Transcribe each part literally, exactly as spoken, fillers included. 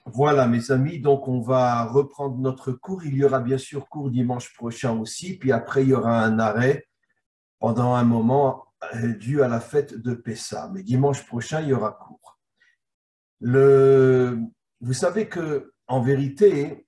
Voilà, mes amis, donc on va reprendre notre cours. Il y aura bien sûr cours dimanche prochain aussi, puis après il y aura un arrêt pendant un moment euh, dû à la fête de Pessa. Mais dimanche prochain, il y aura cours. Le... Vous savez que en vérité,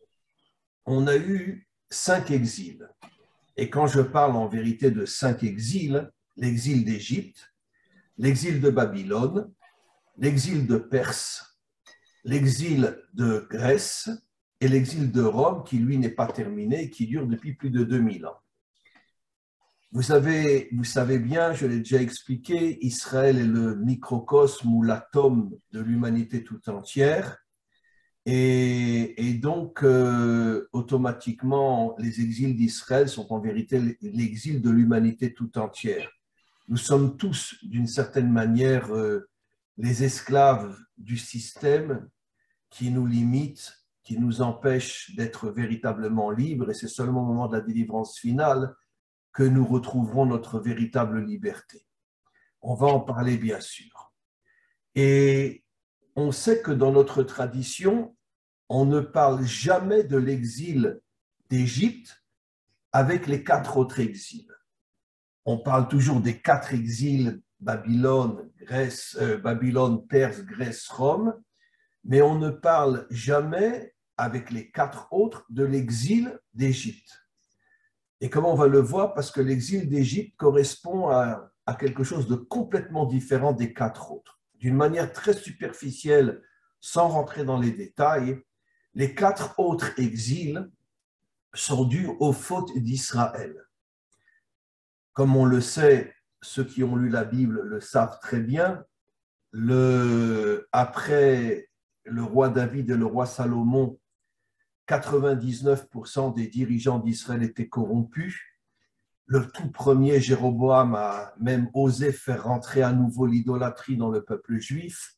on a eu cinq exils. Et quand je parle en vérité de cinq exils, l'exil d'Égypte, l'exil de Babylone, l'exil de Perse, l'exil de Grèce et l'exil de Rome, qui lui n'est pas terminé et qui dure depuis plus de deux mille ans. Vous savez, vous savez bien, je l'ai déjà expliqué, Israël est le microcosme ou l'atome de l'humanité tout entière. Et, et donc, euh, automatiquement, les exils d'Israël sont en vérité l'exil de l'humanité tout entière. Nous sommes tous, d'une certaine manière, euh, les esclaves du système qui nous limite, qui nous empêche d'être véritablement libres, et c'est seulement au moment de la délivrance finale que nous retrouverons notre véritable liberté. On va en parler bien sûr. Et on sait que dans notre tradition, on ne parle jamais de l'exil d'Égypte avec les quatre autres exils. On parle toujours des quatre exils, Babylone, Grèce, euh, Babylone, Perse, Grèce, Rome, mais on ne parle jamais avec les quatre autres de l'exil d'Égypte. Et comment on va le voir? Parce que l'exil d'Égypte correspond à, à quelque chose de complètement différent des quatre autres. D'une manière très superficielle, sans rentrer dans les détails, les quatre autres exils sont dus aux fautes d'Israël. Comme on le sait, ceux qui ont lu la Bible le savent très bien, le, après le roi David et le roi Salomon, quatre-vingt-dix-neuf pour cent des dirigeants d'Israël étaient corrompus. Le tout premier, Jéroboam, a même osé faire rentrer à nouveau l'idolâtrie dans le peuple juif.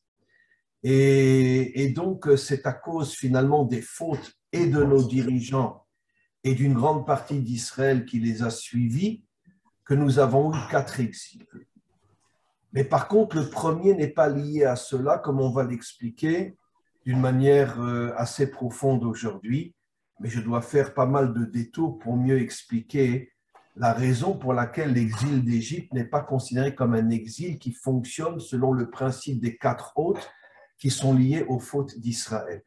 Et, et donc, c'est à cause finalement des fautes et de nos dirigeants et d'une grande partie d'Israël qui les a suivis que nous avons eu quatre exils. Mais par contre, le premier n'est pas lié à cela, comme on va l'expliquer d'une manière assez profonde aujourd'hui. Mais je dois faire pas mal de détours pour mieux expliquer la raison pour laquelle l'exil d'Égypte n'est pas considéré comme un exil qui fonctionne selon le principe des quatre autres qui sont liés aux fautes d'Israël.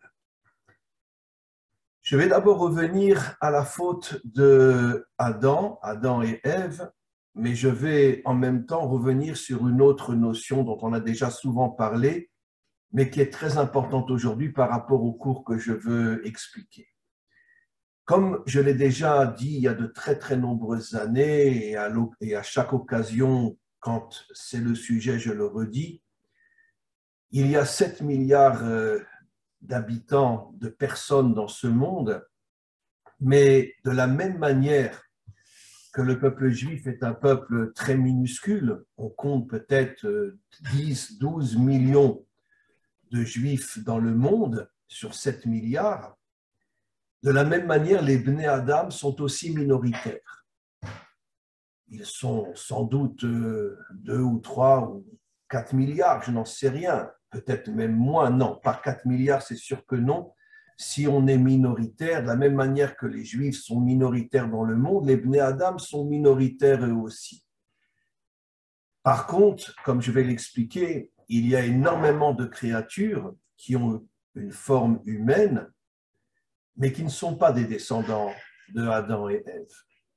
Je vais d'abord revenir à la faute de Adam, Adam et Ève, mais je vais en même temps revenir sur une autre notion dont on a déjà souvent parlé, mais qui est très importante aujourd'hui par rapport au cours que je veux expliquer. Comme je l'ai déjà dit il y a de très très nombreuses années et à, et à chaque occasion, quand c'est le sujet, je le redis, il y a sept milliards d'habitants, de personnes dans ce monde, mais de la même manière que le peuple juif est un peuple très minuscule, on compte peut-être dix, douze millions de juifs dans le monde sur sept milliards, de la même manière, les Bnei Adam sont aussi minoritaires. Ils sont sans doute deux ou trois ou quatre milliards, je n'en sais rien, peut-être même moins. Non, par quatre milliards, c'est sûr que non. Si on est minoritaire, de la même manière que les Juifs sont minoritaires dans le monde, les Bnei Adam sont minoritaires eux aussi. Par contre, comme je vais l'expliquer, il y a énormément de créatures qui ont une forme humaine, mais qui ne sont pas des descendants de Adam et Ève.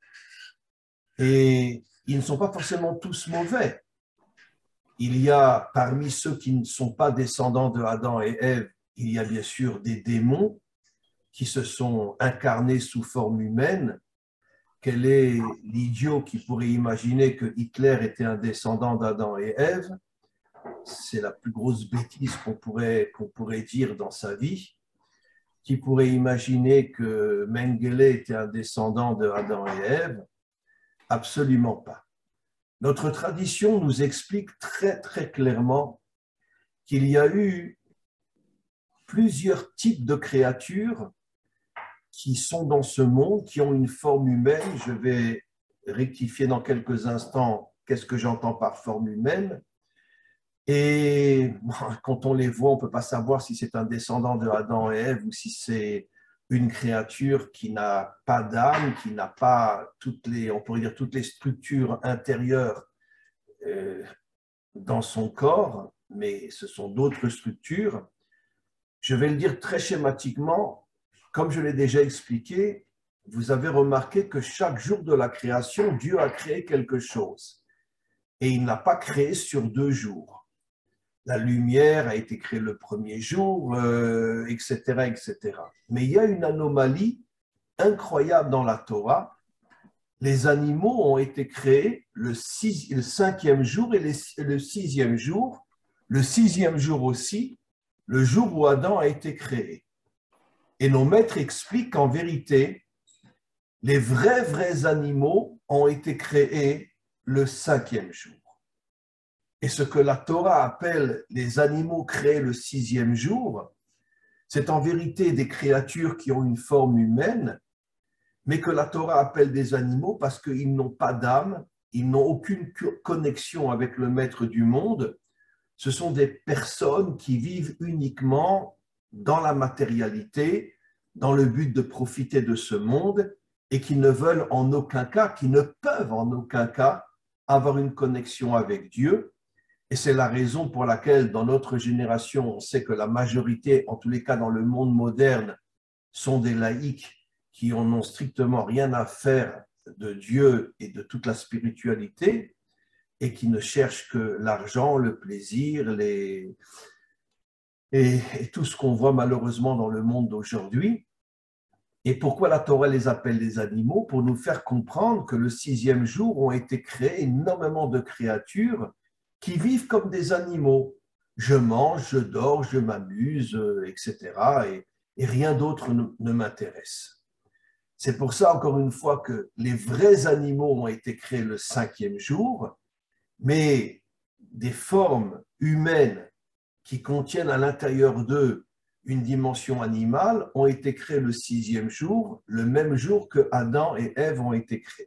Et ils ne sont pas forcément tous mauvais. Il y a parmi ceux qui ne sont pas descendants de Adam et Ève, il y a bien sûr des démons qui se sont incarnés sous forme humaine. Quel est l'idiot qui pourrait imaginer que Hitler était un descendant d'Adam et Ève? C'est la plus grosse bêtise qu'on pourrait, qu'on pourrait dire dans sa vie. Qui pourrait imaginer que Mengele était un descendant de Adam et Ève? Absolument pas. Notre tradition nous explique très très clairement qu'il y a eu plusieurs types de créatures qui sont dans ce monde, qui ont une forme humaine. Je vais rectifier dans quelques instants qu'est-ce que j'entends par forme humaine. Et bon, quand on les voit, on ne peut pas savoir si c'est un descendant de Adam et Ève ou si c'est une créature qui n'a pas d'âme, qui n'a pas toutes les, on pourrait dire, toutes les structures intérieures euh, dans son corps, mais ce sont d'autres structures. Je vais le dire très schématiquement, comme je l'ai déjà expliqué, vous avez remarqué que chaque jour de la création, Dieu a créé quelque chose. Et il n'a pas créé sur deux jours. La lumière a été créée le premier jour, euh, et cetera, et cetera. Mais il y a une anomalie incroyable dans la Torah. Les animaux ont été créés le, six, le cinquième jour et les, le sixième jour. Le sixième jour aussi, le jour où Adam a été créé. Et nos maîtres expliquent qu'en vérité, les vrais, vrais animaux ont été créés le cinquième jour. Et ce que la Torah appelle les animaux créés le sixième jour, c'est en vérité des créatures qui ont une forme humaine, mais que la Torah appelle des animaux parce qu'ils n'ont pas d'âme, ils n'ont aucune connexion avec le maître du monde. Ce sont des personnes qui vivent uniquement dans la matérialité, dans le but de profiter de ce monde et qui ne veulent en aucun cas, qui ne peuvent en aucun cas avoir une connexion avec Dieu. Et c'est la raison pour laquelle, dans notre génération, on sait que la majorité, en tous les cas dans le monde moderne, sont des laïcs qui en ont strictement rien à faire de Dieu et de toute la spiritualité et qui ne cherchent que l'argent, le plaisir, les... et, et tout ce qu'on voit malheureusement dans le monde d'aujourd'hui. Et pourquoi la Torah les appelle les animaux? Pour nous faire comprendre que le sixième jour ont été créés énormément de créatures qui vivent comme des animaux. Je mange, je dors, je m'amuse, et cetera. Et, et rien d'autre ne, ne m'intéresse. C'est pour ça, encore une fois, que les vrais animaux ont été créés le cinquième jour, mais des formes humaines qui contiennent à l'intérieur d'eux une dimension animale ont été créées le sixième jour, le même jour que Adam et Ève ont été créés.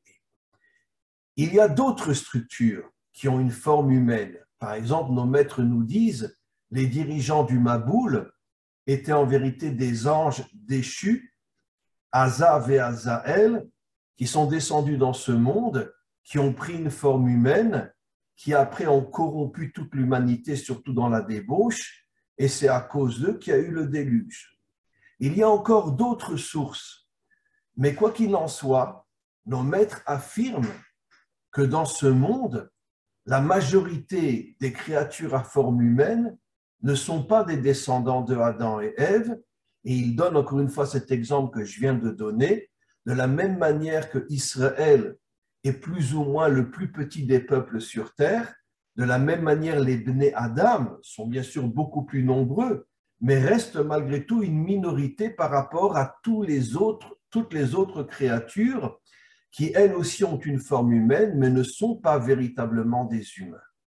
Il y a d'autres structures qui ont une forme humaine. Par exemple, nos maîtres nous disent les dirigeants du Maboul étaient en vérité des anges déchus, Azav et Azaël, qui sont descendus dans ce monde, qui ont pris une forme humaine, qui après ont corrompu toute l'humanité, surtout dans la débauche, et c'est à cause d'eux qu'il y a eu le déluge. Il y a encore d'autres sources, mais quoi qu'il en soit, nos maîtres affirment que dans ce monde, la majorité des créatures à forme humaine ne sont pas des descendants de Adam et Ève, et il donne encore une fois cet exemple que je viens de donner, de la même manière que Israël est plus ou moins le plus petit des peuples sur terre, de la même manière les Bnei Adam sont bien sûr beaucoup plus nombreux, mais restent malgré tout une minorité par rapport à tous les autres, toutes les autres créatures qui elles aussi ont une forme humaine, mais ne sont pas véritablement des humains.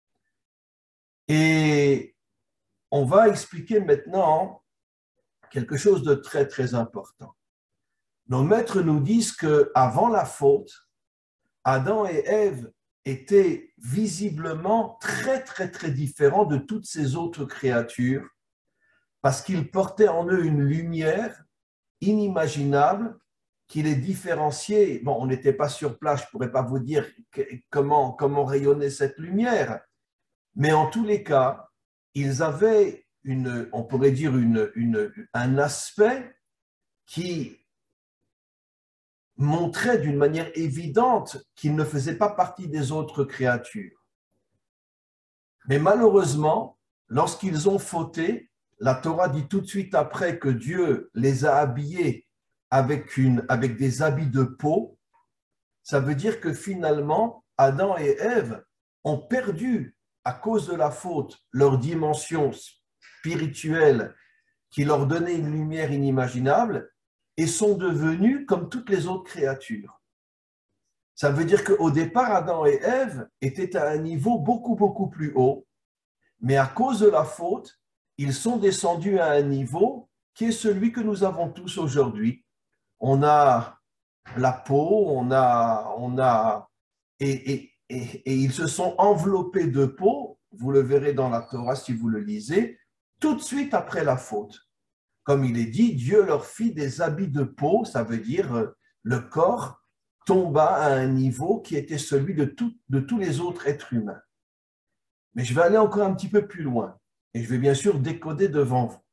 Et on va expliquer maintenant quelque chose de très, très important. Nos maîtres nous disent qu'avant la faute, Adam et Ève étaient visiblement très, très, très différents de toutes ces autres créatures parce qu'ils portaient en eux une lumière inimaginable qui les différenciait. Bon, on n'était pas sur place, je ne pourrais pas vous dire comment, comment rayonnait cette lumière, mais en tous les cas, ils avaient une, on pourrait dire une, une, un aspect qui montrait d'une manière évidente qu'ils ne faisaient pas partie des autres créatures. Mais malheureusement, lorsqu'ils ont fauté, la Torah dit tout de suite après que Dieu les a habillés avec, une, avec des habits de peau. Ça veut dire que finalement, Adam et Ève ont perdu, à cause de la faute, leur dimension spirituelle qui leur donnait une lumière inimaginable et sont devenus comme toutes les autres créatures. Ça veut dire qu'au départ, Adam et Ève étaient à un niveau beaucoup, beaucoup plus haut, mais à cause de la faute, ils sont descendus à un niveau qui est celui que nous avons tous aujourd'hui. On a la peau, on a, on a et, et, et, et ils se sont enveloppés de peau, vous le verrez dans la Torah si vous le lisez, tout de suite après la faute. Comme il est dit, Dieu leur fit des habits de peau, ça veut dire le corps tomba à un niveau qui était celui de, tout, de tous les autres êtres humains. Mais je vais aller encore un petit peu plus loin et je vais bien sûr décoder devant vous.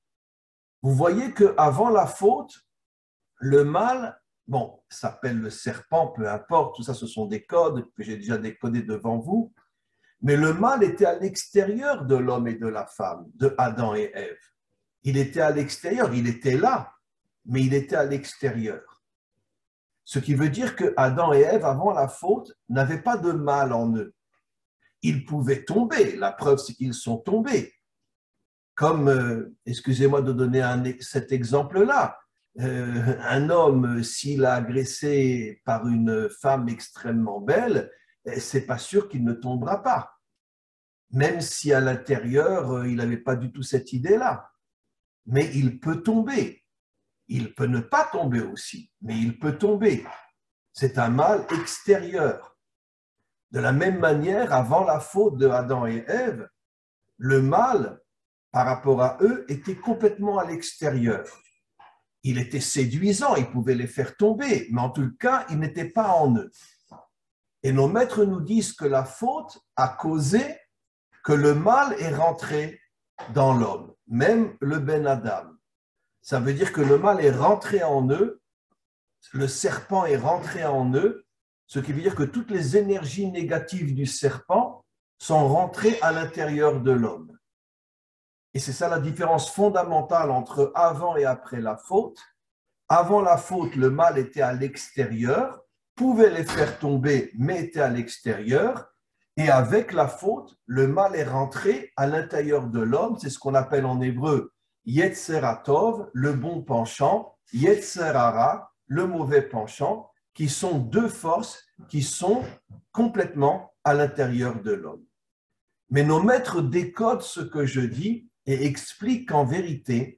Vous voyez qu'avant la faute, le mal, bon, s'appelle le serpent, peu importe, tout ça ce sont des codes que j'ai déjà décodés devant vous, mais le mal était à l'extérieur de l'homme et de la femme, de Adam et Ève. Il était à l'extérieur, il était là, mais il était à l'extérieur. Ce qui veut dire que Adam et Ève, avant la faute, n'avaient pas de mal en eux. Ils pouvaient tomber, la preuve c'est qu'ils sont tombés. Comme, euh, excusez-moi de donner un, cet exemple-là, euh, un homme, s'il a agressé par une femme extrêmement belle, c'est pas sûr qu'il ne tombera pas. Même si à l'intérieur, il n'avait pas du tout cette idée-là. Mais il peut tomber. Il peut ne pas tomber aussi, mais il peut tomber. C'est un mal extérieur. De la même manière, avant la faute de Adam et Ève, le mal, par rapport à eux, était complètement à l'extérieur. Il était séduisant, il pouvait les faire tomber, mais en tout cas, il n'était pas en eux. Et nos maîtres nous disent que la faute a causé que le mal est rentré dans l'homme, même le Ben Adam. Ça veut dire que le mal est rentré en eux, le serpent est rentré en eux, ce qui veut dire que toutes les énergies négatives du serpent sont rentrées à l'intérieur de l'homme. Et c'est ça la différence fondamentale entre avant et après la faute. Avant la faute, le mal était à l'extérieur, pouvait les faire tomber, mais était à l'extérieur. Et avec la faute, le mal est rentré à l'intérieur de l'homme. C'est ce qu'on appelle en hébreu Yetzer HaTov, le bon penchant, Yetzer Hara, le mauvais penchant, qui sont deux forces qui sont complètement à l'intérieur de l'homme. Mais nos maîtres décodent ce que je dis et expliquent qu'en vérité,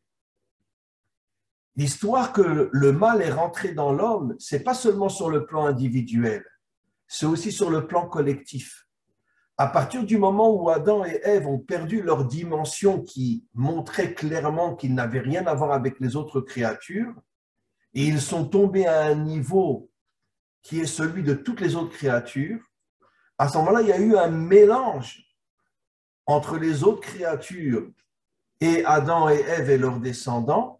l'histoire que le mal est rentré dans l'homme, ce n'est pas seulement sur le plan individuel, c'est aussi sur le plan collectif. À partir du moment où Adam et Ève ont perdu leur dimension qui montrait clairement qu'ils n'avaient rien à voir avec les autres créatures, et ils sont tombés à un niveau qui est celui de toutes les autres créatures, à ce moment-là, il y a eu un mélange entre les autres créatures et Adam et Ève et leurs descendants,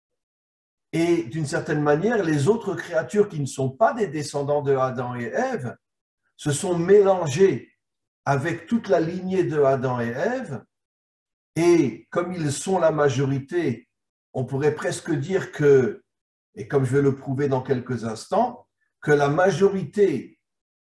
et d'une certaine manière, les autres créatures qui ne sont pas des descendants de Adam et Ève se sont mélangées avec toute la lignée de Adam et Ève, et comme ils sont la majorité, on pourrait presque dire que, et comme je vais le prouver dans quelques instants, que la majorité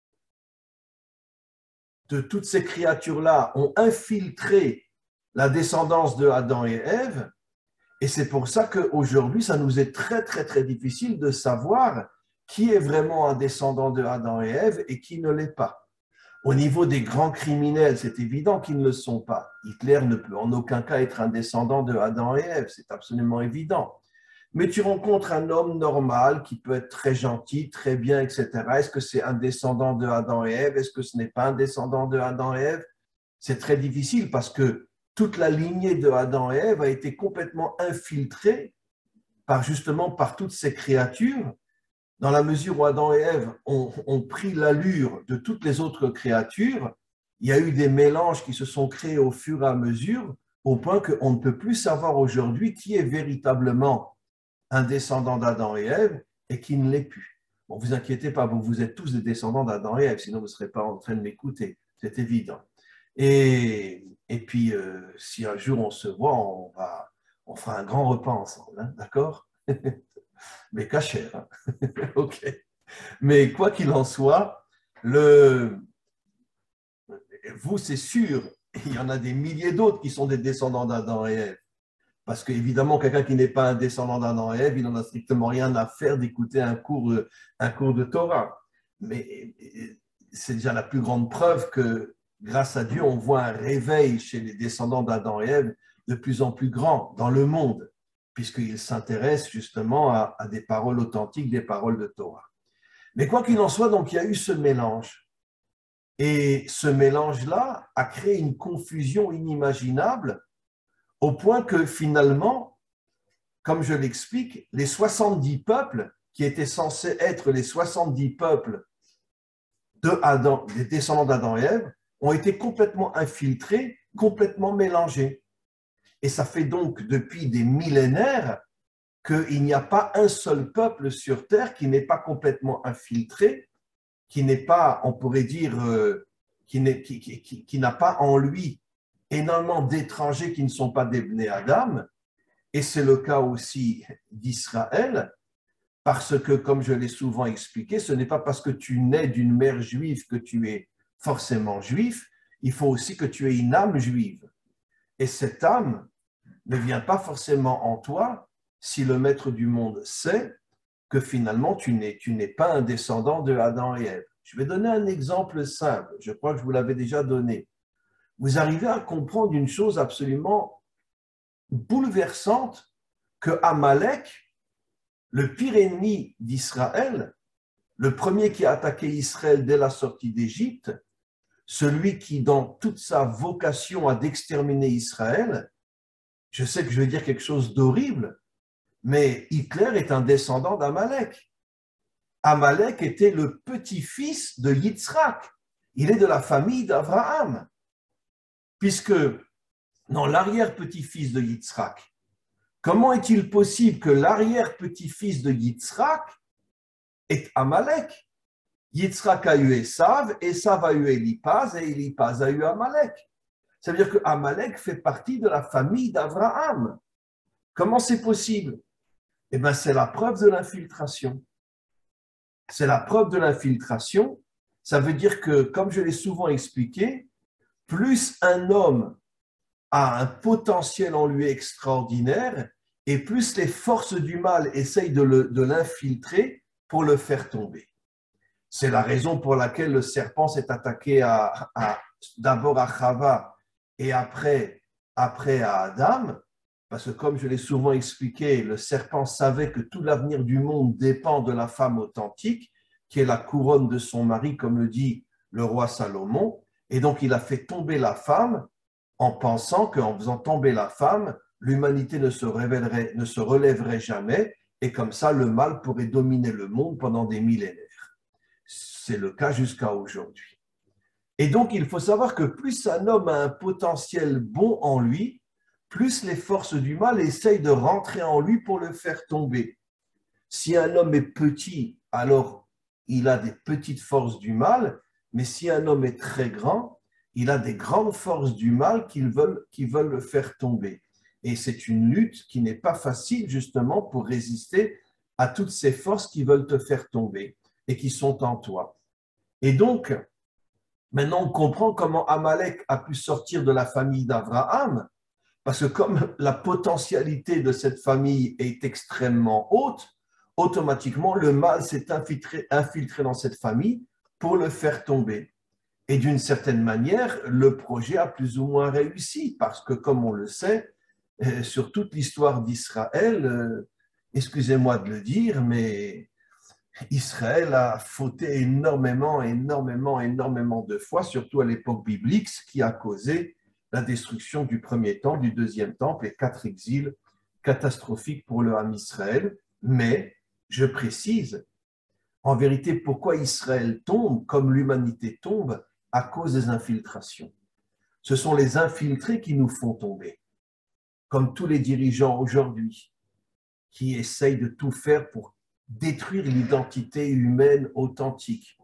de toutes ces créatures-là ont infiltré la descendance de Adam et Ève, et c'est pour ça qu'aujourd'hui, ça nous est très, très, très difficile de savoir qui est vraiment un descendant de Adam et Ève et qui ne l'est pas. Au niveau des grands criminels, c'est évident qu'ils ne le sont pas. Hitler ne peut en aucun cas être un descendant de Adam et Ève, c'est absolument évident. Mais tu rencontres un homme normal qui peut être très gentil, très bien, et cetera. Est-ce que c'est un descendant de Adam et Ève? Est-ce que ce n'est pas un descendant de Adam et Ève? C'est très difficile parce que toute la lignée de Adam et Ève a été complètement infiltrée par justement par toutes ces créatures. Dans la mesure où Adam et Ève ont, ont pris l'allure de toutes les autres créatures, il y a eu des mélanges qui se sont créés au fur et à mesure, au point qu'on ne peut plus savoir aujourd'hui qui est véritablement un descendant d'Adam et Ève et qui ne l'est plus. Bon, vous inquiétez pas, vous, vous êtes tous des descendants d'Adam et Ève, sinon vous ne serez pas en train de m'écouter, c'est évident. Et, et puis, euh, si un jour on se voit, on, va, on fera un grand repas ensemble, hein, d'accord? Mais cachère, hein. Ok. Mais quoi qu'il en soit, le... vous, c'est sûr, il y en a des milliers d'autres qui sont des descendants d'Adam et Ève. Parce qu'évidemment, quelqu'un qui n'est pas un descendant d'Adam et Ève, il n'en a strictement rien à faire d'écouter un cours, un cours de Torah. Mais c'est déjà la plus grande preuve que, grâce à Dieu, on voit un réveil chez les descendants d'Adam et Ève de plus en plus grand dans le monde, puisqu'ils s'intéressent justement à, à des paroles authentiques, des paroles de Torah. Mais quoi qu'il en soit, donc, il y a eu ce mélange. Et ce mélange-là a créé une confusion inimaginable au point que finalement, comme je l'explique, les soixante-dix peuples qui étaient censés être les soixante-dix peuples de Adam, des descendants d'Adam et Ève, ont été complètement infiltrés, complètement mélangés. Et ça fait donc depuis des millénaires qu'il n'y a pas un seul peuple sur Terre qui n'est pas complètement infiltré, qui n'est pas, on pourrait dire, euh, qui, n'est, qui, qui, qui, qui n'a pas en lui énormément d'étrangers qui ne sont pas des Bnei Adam. Et c'est le cas aussi d'Israël, parce que, comme je l'ai souvent expliqué, ce n'est pas parce que tu nais d'une mère juive que tu es forcément juif, il faut aussi que tu aies une âme juive. Et cette âme ne vient pas forcément en toi si le maître du monde sait que finalement tu n'es, tu n'es pas un descendant de Adam et Ève. Je vais donner un exemple simple, je crois que je vous l'avais déjà donné. Vous arrivez à comprendre une chose absolument bouleversante, que Amalek, le pire ennemi d'Israël, le premier qui a attaqué Israël dès la sortie d'Égypte, celui qui, dans toute sa vocation, a d'exterminer Israël, je sais que je vais dire quelque chose d'horrible, mais Hitler est un descendant d'Amalek. Amalek était le petit-fils de Yitzhak. Il est de la famille d'Abraham, puisque dans l'arrière-petit-fils de Yitzhak, comment est-il possible que l'arrière-petit-fils de Yitzhak est Amalek? Yitzhak a eu Esav, Esav a eu Élipaz et Élipaz a eu Amalek. Ça veut dire que Amalek fait partie de la famille d'Abraham. Comment c'est possible? Eh bien, c'est la preuve de l'infiltration. C'est la preuve de l'infiltration. Ça veut dire que, comme je l'ai souvent expliqué, plus un homme a un potentiel en lui extraordinaire, et plus les forces du mal essayent de, le, de l'infiltrer pour le faire tomber. C'est la raison pour laquelle le serpent s'est attaqué à, à, d'abord à Chava et après, après à Adam, parce que comme je l'ai souvent expliqué, le serpent savait que tout l'avenir du monde dépend de la femme authentique, qui est la couronne de son mari, comme le dit le roi Salomon, et donc il a fait tomber la femme en pensant qu'en faisant tomber la femme, l'humanité ne se révélerait, ne se relèverait jamais, et comme ça, le mal pourrait dominer le monde pendant des millénaires. C'est le cas jusqu'à aujourd'hui. Et donc, il faut savoir que plus un homme a un potentiel bon en lui, plus les forces du mal essayent de rentrer en lui pour le faire tomber. Si un homme est petit, alors il a des petites forces du mal, mais si un homme est très grand, il a des grandes forces du mal qui veulent, qui veulent le faire tomber. Et c'est une lutte qui n'est pas facile justement pour résister à toutes ces forces qui veulent te faire tomber et qui sont en toi. Et donc, maintenant on comprend comment Amalek a pu sortir de la famille d'Abraham, parce que comme la potentialité de cette famille est extrêmement haute, automatiquement le mal s'est infiltré, infiltré dans cette famille pour le faire tomber. Et d'une certaine manière, le projet a plus ou moins réussi, parce que comme on le sait, sur toute l'histoire d'Israël, excusez-moi de le dire, mais Israël a fauté énormément, énormément, énormément de fois, surtout à l'époque biblique, ce qui a causé la destruction du premier temple, du deuxième temple et quatre exils catastrophiques pour le Ham Israël. Mais, je précise, en vérité, pourquoi Israël tombe comme l'humanité tombe? À cause des infiltrations. Ce sont les infiltrés qui nous font tomber, comme tous les dirigeants aujourd'hui, qui essayent de tout faire pour détruire l'identité humaine authentique,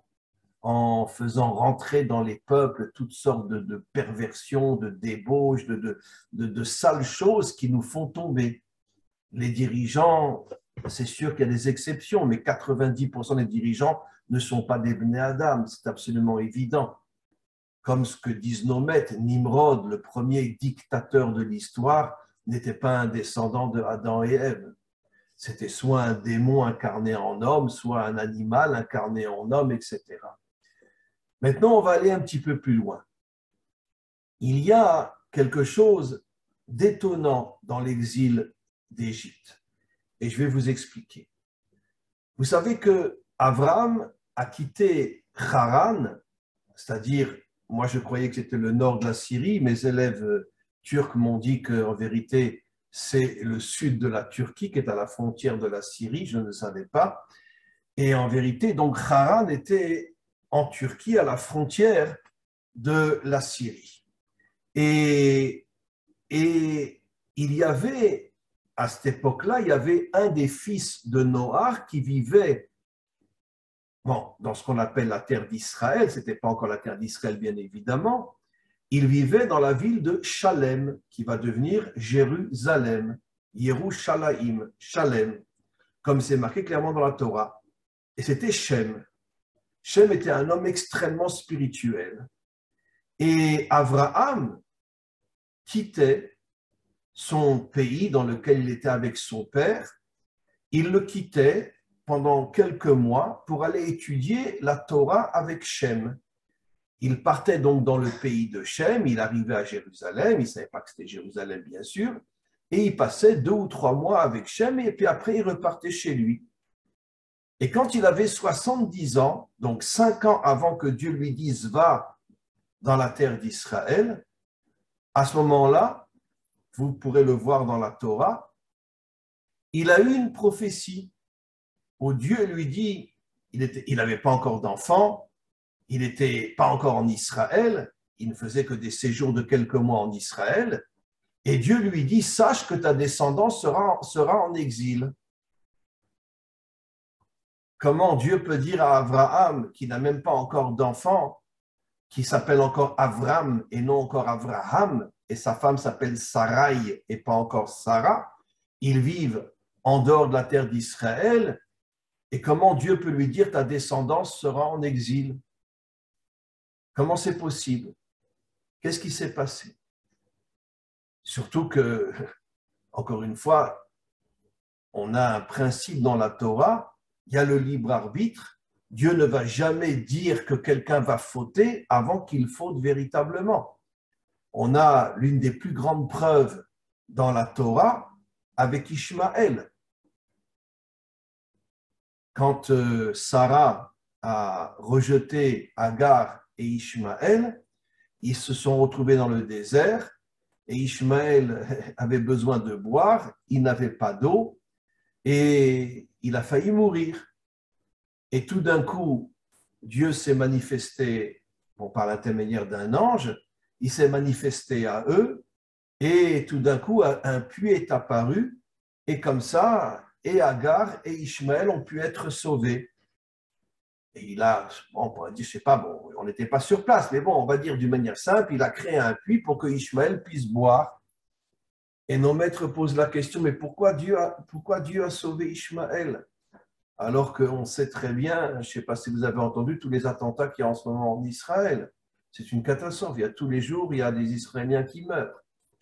en faisant rentrer dans les peuples toutes sortes de, de perversions, de débauches, de, de, de, de sales choses qui nous font tomber. Les dirigeants, c'est sûr qu'il y a des exceptions, mais quatre-vingt-dix pour cent des dirigeants ne sont pas des Bnei Adam, c'est absolument évident. Comme ce que disent nos maîtres, Nimrod, le premier dictateur de l'histoire, n'était pas un descendant de Adam et Ève. C'était soit un démon incarné en homme, soit un animal incarné en homme, et cetera. Maintenant, on va aller un petit peu plus loin. Il y a quelque chose d'étonnant dans l'exil d'Égypte. Et je vais vous expliquer. Vous savez que Abraham a quitté Haran c'est-à-dire, moi je croyais que c'était le nord de la Syrie, mes élèves turcs m'ont dit qu'en vérité, c'est le sud de la Turquie qui est à la frontière de la Syrie, je ne savais pas. Et en vérité, donc Haran était en Turquie à la frontière de la Syrie. Et, et il y avait, à cette époque-là, il y avait un des fils de Noach qui vivait bon, dans ce qu'on appelle la terre d'Israël, ce n'était pas encore la terre d'Israël bien évidemment, il vivait dans la ville de Shalem, qui va devenir Jérusalem, Yerushalayim, Shalem, comme c'est marqué clairement dans la Torah. Et c'était Shem. Shem était un homme extrêmement spirituel. Et Abraham quittait son pays dans lequel il était avec son père. Il le quittait pendant quelques mois pour aller étudier la Torah avec Shem. Il partait donc dans le pays de Shem, il arrivait à Jérusalem, il ne savait pas que c'était Jérusalem bien sûr, et il passait deux ou trois mois avec Shem, et puis après il repartait chez lui. Et quand il avait soixante-dix ans, donc cinq ans avant que Dieu lui dise « va dans la terre d'Israël », à ce moment-là, vous pourrez le voir dans la Torah, il a eu une prophétie où Dieu lui dit, il n'avait pas encore d'enfant, il n'était pas encore en Israël, il ne faisait que des séjours de quelques mois en Israël, et Dieu lui dit, sache que ta descendance sera, sera en exil. Comment Dieu peut dire à Abraham, qui n'a même pas encore d'enfant, qui s'appelle encore Avram et non encore Abraham, et sa femme s'appelle Sarai et pas encore Sarah, ils vivent en dehors de la terre d'Israël, et comment Dieu peut lui dire ta descendance sera en exil? Comment c'est possible? Qu'est-ce qui s'est passé? Surtout que, encore une fois, on a un principe dans la Torah, il y a le libre arbitre, Dieu ne va jamais dire que quelqu'un va fauter avant qu'il faute véritablement. On a l'une des plus grandes preuves dans la Torah avec Ishmaël. Quand Sarah a rejeté Agar et Ishmaël, ils se sont retrouvés dans le désert et Ishmaël avait besoin de boire, il n'avait pas d'eau et il a failli mourir. Et tout d'un coup, Dieu s'est manifesté bon, par l'intermédiaire d'un ange, il s'est manifesté à eux et tout d'un coup, un puits est apparu et comme ça, et Agar et Ishmaël ont pu être sauvés. Et il a, on pourrait dire, je sais pas, bon, on n'était pas sur place, mais bon, on va dire d'une manière simple, il a créé un puits pour que Ishmaël puisse boire. Et nos maîtres posent la question, mais pourquoi Dieu a, pourquoi Dieu a sauvé Ishmaël? Alors qu'on sait très bien, je ne sais pas si vous avez entendu tous les attentats qu'il y a en ce moment en Israël. C'est une catastrophe. Il y a tous les jours, il y a des Israéliens qui meurent.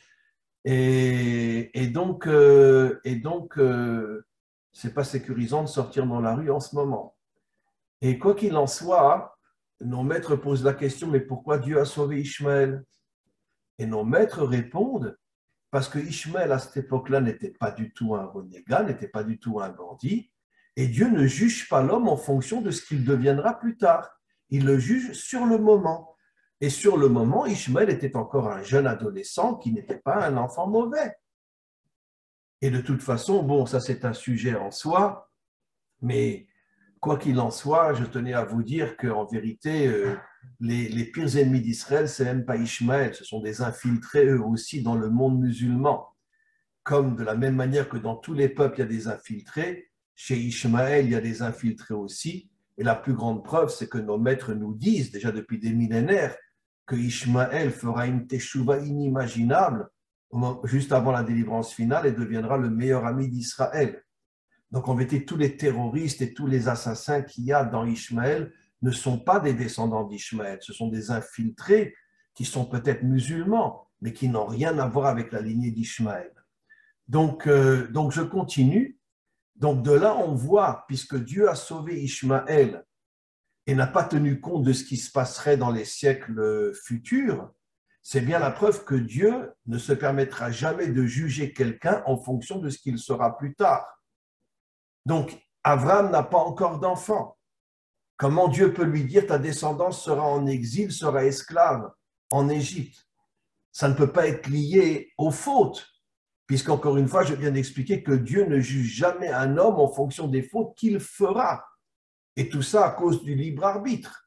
Et, et donc, euh, et donc euh, ce n'est pas sécurisant de sortir dans la rue en ce moment. Et quoi qu'il en soit, nos maîtres posent la question, mais pourquoi Dieu a sauvé Ishmaël? Et nos maîtres répondent, parce que Ishmaël à cette époque-là n'était pas du tout un renégat, n'était pas du tout un bandit, et Dieu ne juge pas l'homme en fonction de ce qu'il deviendra plus tard. Il le juge sur le moment. Et sur le moment, Ishmaël était encore un jeune adolescent qui n'était pas un enfant mauvais. Et de toute façon, bon, ça c'est un sujet en soi, mais quoi qu'il en soit, je tenais à vous dire qu'en vérité, euh, les, les pires ennemis d'Israël, ce n'est même pas Ishmaël, ce sont des infiltrés eux aussi dans le monde musulman. Comme de la même manière que dans tous les peuples, il y a des infiltrés, chez Ishmaël, il y a des infiltrés aussi. Et la plus grande preuve, c'est que nos maîtres nous disent, déjà depuis des millénaires, que Ishmaël fera une teshuva inimaginable juste avant la délivrance finale et deviendra le meilleur ami d'Israël. Donc en vérité, tous les terroristes et tous les assassins qu'il y a dans Ishmaël ne sont pas des descendants d'Ishmaël, ce sont des infiltrés qui sont peut-être musulmans, mais qui n'ont rien à voir avec la lignée d'Ishmaël. Donc, euh, donc je continue. Donc de là, on voit, puisque Dieu a sauvé Ishmaël et n'a pas tenu compte de ce qui se passerait dans les siècles futurs, c'est bien la preuve que Dieu ne se permettra jamais de juger quelqu'un en fonction de ce qu'il sera plus tard. Donc, Avram n'a pas encore d'enfant. Comment Dieu peut lui dire ta descendance sera en exil, sera esclave en Égypte? Ça ne peut pas être lié aux fautes, puisqu'encore une fois, je viens d'expliquer que Dieu ne juge jamais un homme en fonction des fautes qu'il fera. Et tout ça à cause du libre arbitre.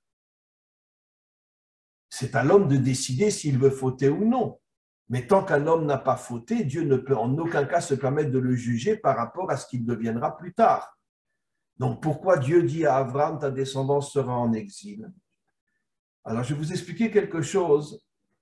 C'est à l'homme de décider s'il veut fauter ou non. Mais tant qu'un homme n'a pas fauté, Dieu ne peut en aucun cas se permettre de le juger par rapport à ce qu'il deviendra plus tard. Donc pourquoi Dieu dit à Abraham, ta descendance sera en exil? Alors je vais vous expliquer quelque chose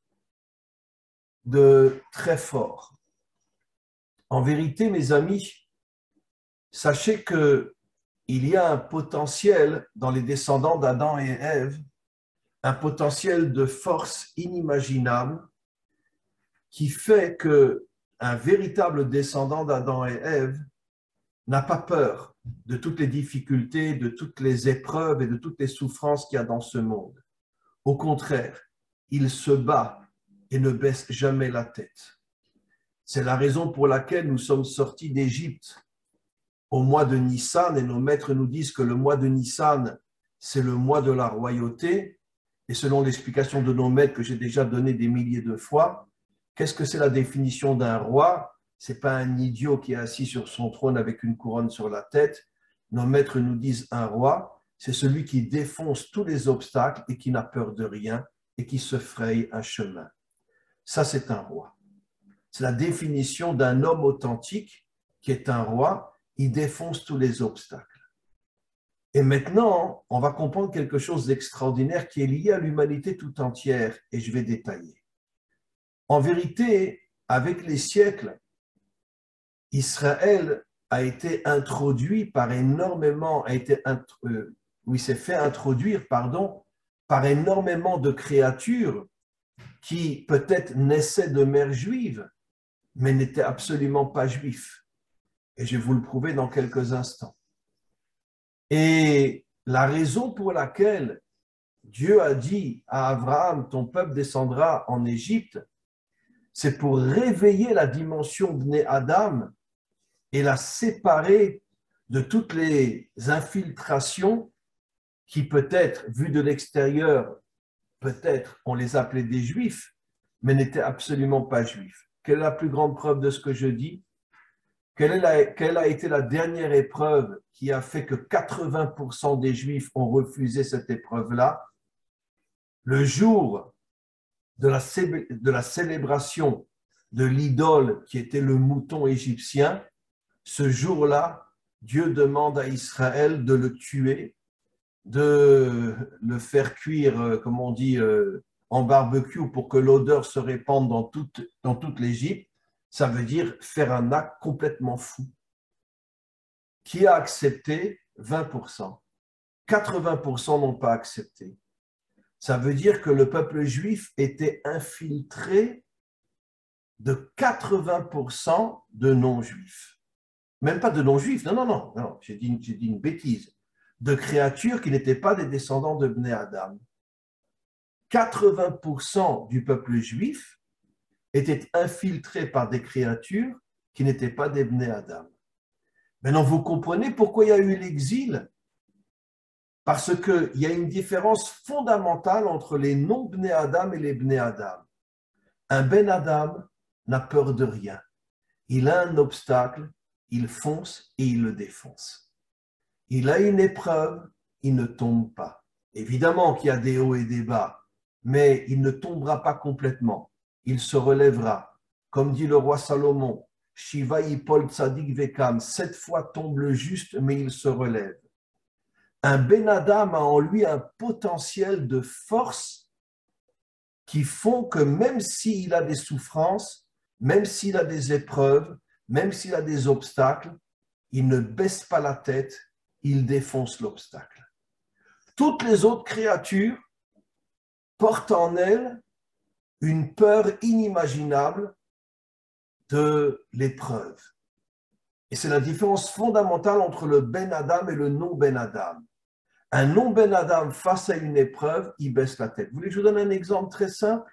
de très fort. En vérité, mes amis, sachez que il y a un potentiel dans les descendants d'Adam et Ève, un potentiel de force inimaginable qui fait qu'un véritable descendant d'Adam et Ève n'a pas peur de toutes les difficultés, de toutes les épreuves et de toutes les souffrances qu'il y a dans ce monde. Au contraire, il se bat et ne baisse jamais la tête. C'est la raison pour laquelle nous sommes sortis d'Égypte au mois de Nissan et nos maîtres nous disent que le mois de Nissan, c'est le mois de la royauté. Et selon l'explication de nos maîtres que j'ai déjà donnée des milliers de fois, qu'est-ce que c'est la définition d'un roi? Ce n'est pas un idiot qui est assis sur son trône avec une couronne sur la tête. Nos maîtres nous disent un roi, c'est celui qui défonce tous les obstacles et qui n'a peur de rien et qui se fraye un chemin. Ça, c'est un roi. C'est la définition d'un homme authentique qui est un roi. Il défonce tous les obstacles. Et maintenant, on va comprendre quelque chose d'extraordinaire qui est lié à l'humanité tout entière, et je vais détailler. En vérité, avec les siècles, Israël a été introduit par énormément, a été, euh, oui, s'est fait introduire, pardon, par énormément de créatures qui peut-être naissaient de mères juives, mais n'étaient absolument pas juifs. Et je vais vous le prouver dans quelques instants. Et la raison pour laquelle Dieu a dit à Abraham, ton peuple descendra en Égypte, c'est pour réveiller la dimension Bnei Adam et la séparer de toutes les infiltrations qui peut-être, vues de l'extérieur, peut-être on les appelait des juifs, mais n'étaient absolument pas juifs. Quelle est la plus grande preuve de ce que je dis? Quelle, est la, quelle a été la dernière épreuve qui a fait que quatre-vingts pour cent des Juifs ont refusé cette épreuve-là? Le jour de la, de la célébration de l'idole qui était le mouton égyptien, ce jour-là, Dieu demande à Israël de le tuer, de le faire cuire, comme on dit, en barbecue pour que l'odeur se répande dans toute, dans toute l'Égypte. Ça veut dire faire un acte complètement fou. Qui a accepté? vingt pour cent. quatre-vingts pour cent n'ont pas accepté. Ça veut dire que le peuple juif était infiltré de quatre-vingts pour cent de non-juifs. Même pas de non-juifs, non, non, non, non j'ai dit, j'ai dit une bêtise. De créatures qui n'étaient pas des descendants de Bnei Adam. quatre-vingts pour cent du peuple juif étaient infiltrés par des créatures qui n'étaient pas des Bnei Adam. Maintenant, vous comprenez pourquoi il y a eu l'exil? Parce qu'il y a une différence fondamentale entre les non-Bnei Adam et les Bnei Adam. Un Ben Adam n'a peur de rien. Il a un obstacle, il fonce et il le défonce. Il a une épreuve, il ne tombe pas. Évidemment qu'il y a des hauts et des bas, mais il ne tombera pas complètement. Il se relèvera. Comme dit le roi Salomon, Shiva Yipol Tzadik Vekam, sept fois tombe le juste, mais il se relève. Un Ben Adam a en lui un potentiel de force qui font que même s'il a des souffrances, même s'il a des épreuves, même s'il a des obstacles, il ne baisse pas la tête, il défonce l'obstacle. Toutes les autres créatures portent en elles une peur inimaginable de l'épreuve. Et c'est la différence fondamentale entre le Ben Adam et le non-Ben Adam. Un non-Ben Adam face à une épreuve, il baisse la tête. Vous voulez que je vous donne un exemple très simple?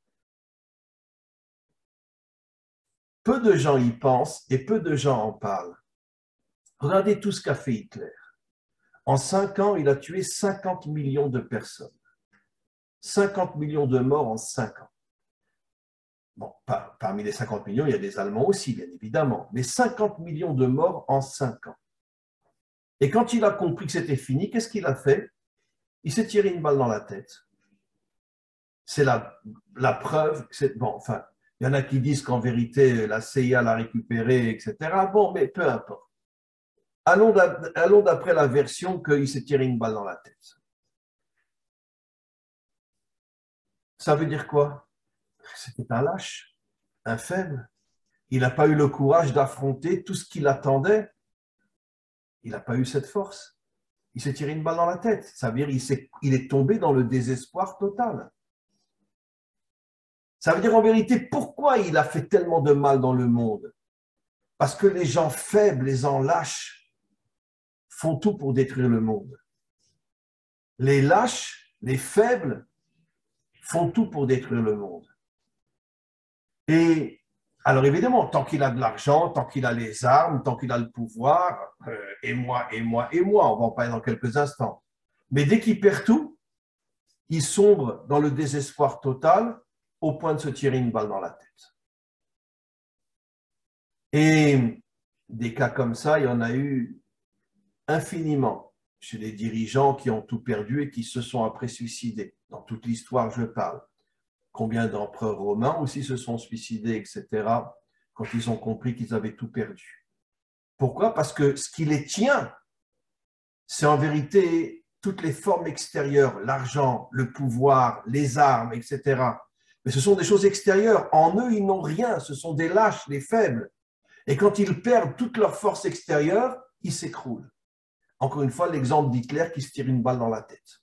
Peu de gens y pensent et peu de gens en parlent. Regardez tout ce qu'a fait Hitler. En cinq ans, il a tué cinquante millions de personnes. cinquante millions de morts en cinq ans. Bon, par, parmi les cinquante millions, il y a des Allemands aussi, bien évidemment, mais cinquante millions de morts en cinq ans. Et quand il a compris que c'était fini, qu'est-ce qu'il a fait? Il s'est tiré une balle dans la tête. C'est la, la preuve. Bon, enfin, il y en a qui disent qu'en vérité, la C I A l'a récupéré, et cetera. Bon, mais peu importe. Allons d'après la version qu'il s'est tiré une balle dans la tête. Ça veut dire quoi? C'était un lâche, un faible. Il n'a pas eu le courage d'affronter tout ce qui l'attendait. Il n'a pas eu cette force. Il s'est tiré une balle dans la tête. Ça veut dire qu'il est, il est tombé dans le désespoir total. Ça veut dire en vérité, pourquoi il a fait tellement de mal dans le monde? Parce que les gens faibles, les gens lâches, font tout pour détruire le monde. Les lâches, les faibles, font tout pour détruire le monde. Et alors évidemment, tant qu'il a de l'argent, tant qu'il a les armes, tant qu'il a le pouvoir, euh, et moi, et moi, et moi, on va en parler dans quelques instants. Mais dès qu'il perd tout, il sombre dans le désespoir total au point de se tirer une balle dans la tête. Et des cas comme ça, il y en a eu infiniment chez les dirigeants qui ont tout perdu et qui se sont après suicidés. Dans toute l'histoire, je parle. Combien d'empereurs romains aussi se sont suicidés, et cetera, quand ils ont compris qu'ils avaient tout perdu. Pourquoi? Parce que ce qui les tient, c'est en vérité toutes les formes extérieures, l'argent, le pouvoir, les armes, et cetera. Mais ce sont des choses extérieures. En eux, ils n'ont rien. Ce sont des lâches, des faibles. Et quand ils perdent toute leur force extérieure, ils s'écroulent. Encore une fois, l'exemple d'Hitler qui se tire une balle dans la tête.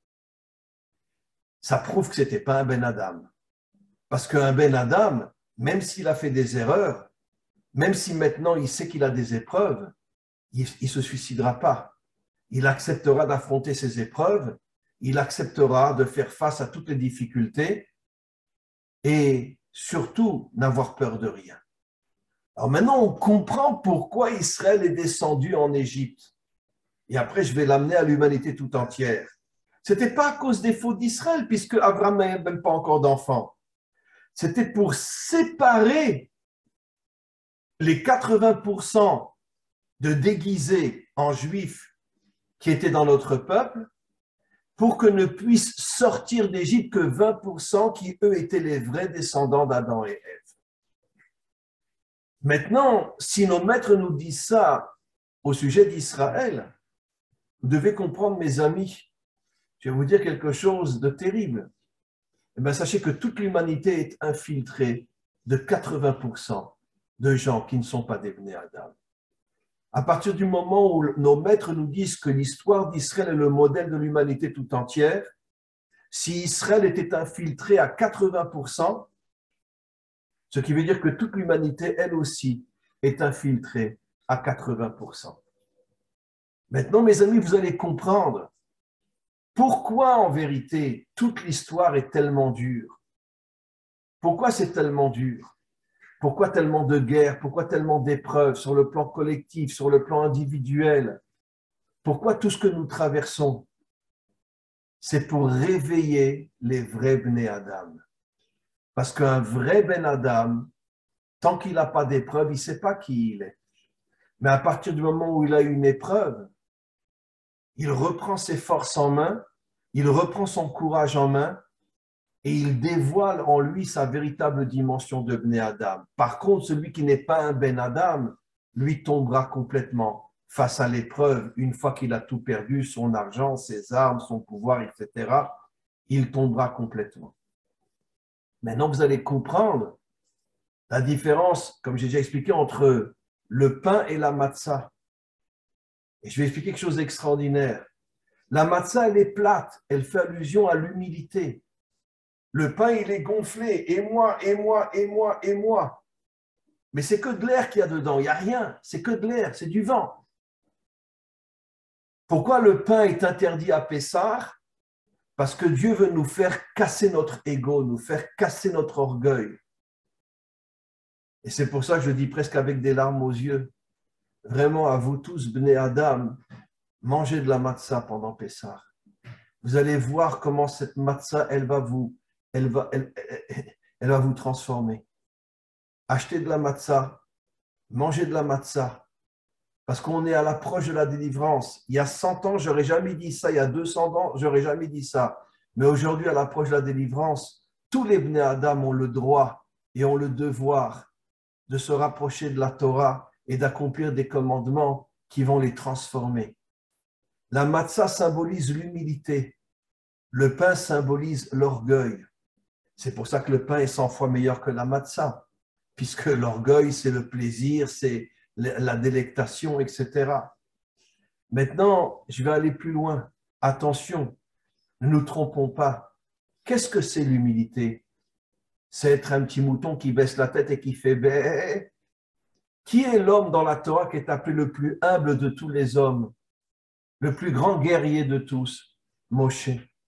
Ça prouve que ce n'était pas un Ben Adam. Parce qu'un Ben Adam, même s'il a fait des erreurs, même si maintenant il sait qu'il a des épreuves, il ne se suicidera pas. Il acceptera d'affronter ces épreuves, il acceptera de faire face à toutes les difficultés et surtout n'avoir peur de rien. Alors maintenant, on comprend pourquoi Israël est descendu en Égypte. Et après, je vais l'amener à l'humanité tout entière. Ce n'était pas à cause des fautes d'Israël, puisque Abraham n'a même pas encore d'enfant. C'était pour séparer les quatre-vingts pour cent de déguisés en juifs qui étaient dans notre peuple, pour que ne puissent sortir d'Égypte que vingt pour cent qui, eux, étaient les vrais descendants d'Adam et Ève. Maintenant, si nos maîtres nous disent ça au sujet d'Israël, vous devez comprendre, mes amis, je vais vous dire quelque chose de terrible. Eh bien, sachez que toute l'humanité est infiltrée de quatre-vingts pour cent de gens qui ne sont pas des Bnei Adam. À partir du moment où nos maîtres nous disent que l'histoire d'Israël est le modèle de l'humanité tout entière, si Israël était infiltré à quatre-vingts pour cent, ce qui veut dire que toute l'humanité, elle aussi, est infiltrée à quatre-vingts pour cent. Maintenant, mes amis, vous allez comprendre pourquoi, en vérité, toute l'histoire est tellement dure. Pourquoi c'est tellement dur? Pourquoi tellement de guerres? Pourquoi tellement d'épreuves sur le plan collectif, sur le plan individuel? Pourquoi tout ce que nous traversons? C'est pour réveiller les vrais Bnei Adam. Parce qu'un vrai Ben Adam, tant qu'il n'a pas d'épreuve, il ne sait pas qui il est. Mais à partir du moment où il a une épreuve, il reprend ses forces en main, il reprend son courage en main et il dévoile en lui sa véritable dimension de Bnei Adam. Par contre, celui qui n'est pas un Ben Adam, lui tombera complètement face à l'épreuve une fois qu'il a tout perdu, son argent, ses armes, son pouvoir, et cetera. Il tombera complètement. Maintenant, vous allez comprendre la différence, comme j'ai déjà expliqué, entre le pain et la matzah. Et je vais expliquer quelque chose d'extraordinaire. La matzah, elle est plate, elle fait allusion à l'humilité. Le pain, il est gonflé, et moi, et moi, et moi, et moi. Mais c'est que de l'air qu'il y a dedans, il n'y a rien, c'est que de l'air, c'est du vent. Pourquoi le pain est interdit à Pessah? Parce que Dieu veut nous faire casser notre ego, nous faire casser notre orgueil. Et c'est pour ça que je dis presque avec des larmes aux yeux, vraiment à vous tous, Bnei Adam, mangez de la matzah pendant Pessah. Vous allez voir comment cette matzah, elle va vous, elle va, elle, elle, elle va vous transformer. Achetez de la matzah, mangez de la matzah, parce qu'on est à l'approche de la délivrance. Il y a cent ans, je n'aurais jamais dit ça. Il y a deux cents ans, je n'aurais jamais dit ça. Mais aujourd'hui, à l'approche de la délivrance, tous les Bnei Adam ont le droit et ont le devoir de se rapprocher de la Torah et d'accomplir des commandements qui vont les transformer. La matzah symbolise l'humilité. Le pain symbolise l'orgueil. C'est pour ça que le pain est cent fois meilleur que la matzah, puisque l'orgueil, c'est le plaisir, c'est la délectation, et cetera. Maintenant, je vais aller plus loin. Attention, ne nous trompons pas. Qu'est-ce que c'est l'humilité? C'est être un petit mouton qui baisse la tête et qui fait bé. Qui est l'homme dans la Torah qui est appelé le plus humble de tous les hommes, le plus grand guerrier de tous? Moshe.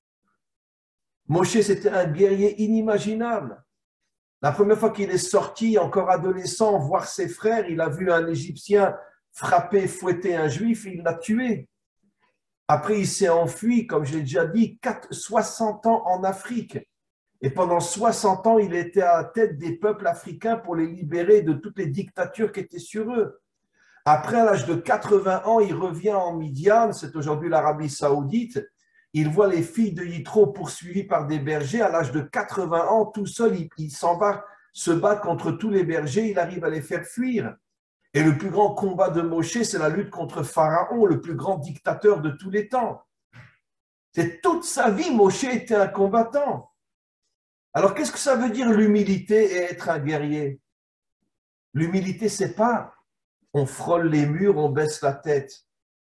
Moshe, c'était un guerrier inimaginable. La première fois qu'il est sorti, encore adolescent, voir ses frères, il a vu un Égyptien frapper, fouetter un Juif, il l'a tué. Après, il s'est enfui, comme je l'ai déjà dit, soixante ans en Afrique. Et pendant soixante ans, il était à la tête des peuples africains pour les libérer de toutes les dictatures qui étaient sur eux. Après, à l'âge de quatre-vingts ans, il revient en Midian, c'est aujourd'hui l'Arabie Saoudite. Il voit les filles de Yitro poursuivies par des bergers. À l'âge de quatre-vingts ans, tout seul, il, il s'en va se battre contre tous les bergers. Il arrive à les faire fuir. Et le plus grand combat de Moshe, c'est la lutte contre Pharaon, le plus grand dictateur de tous les temps. C'est toute sa vie, Moshe était un combattant. Alors, qu'est-ce que ça veut dire l'humilité et être un guerrier? L'humilité, c'est pas on frôle les murs, on baisse la tête.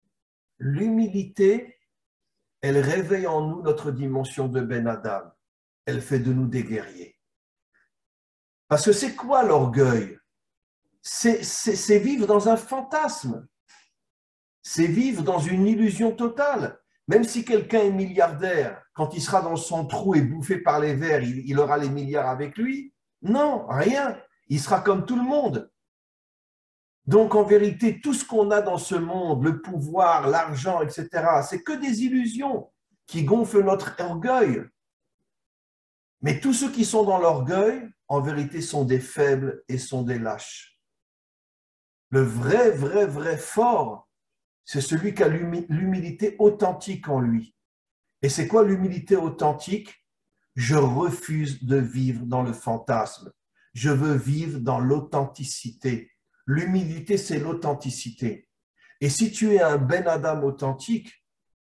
L'humilité, elle réveille en nous notre dimension de Ben Adam. Elle fait de nous des guerriers. Parce que c'est quoi l'orgueil? C'est, c'est, c'est vivre dans un fantasme. C'est vivre dans une illusion totale. Même si quelqu'un est milliardaire, quand il sera dans son trou et bouffé par les vers, il, il aura les milliards avec lui? Non, rien. Il sera comme tout le monde. Donc, en vérité, tout ce qu'on a dans ce monde, le pouvoir, l'argent, et cetera, c'est que des illusions qui gonflent notre orgueil. Mais tous ceux qui sont dans l'orgueil, en vérité, sont des faibles et sont des lâches. Le vrai, vrai, vrai fort, c'est celui qui a l'humilité authentique en lui. Et c'est quoi l'humilité authentique? Je refuse de vivre dans le fantasme. Je veux vivre dans l'authenticité. L'humilité, c'est l'authenticité. Et si tu es un Ben Adam authentique,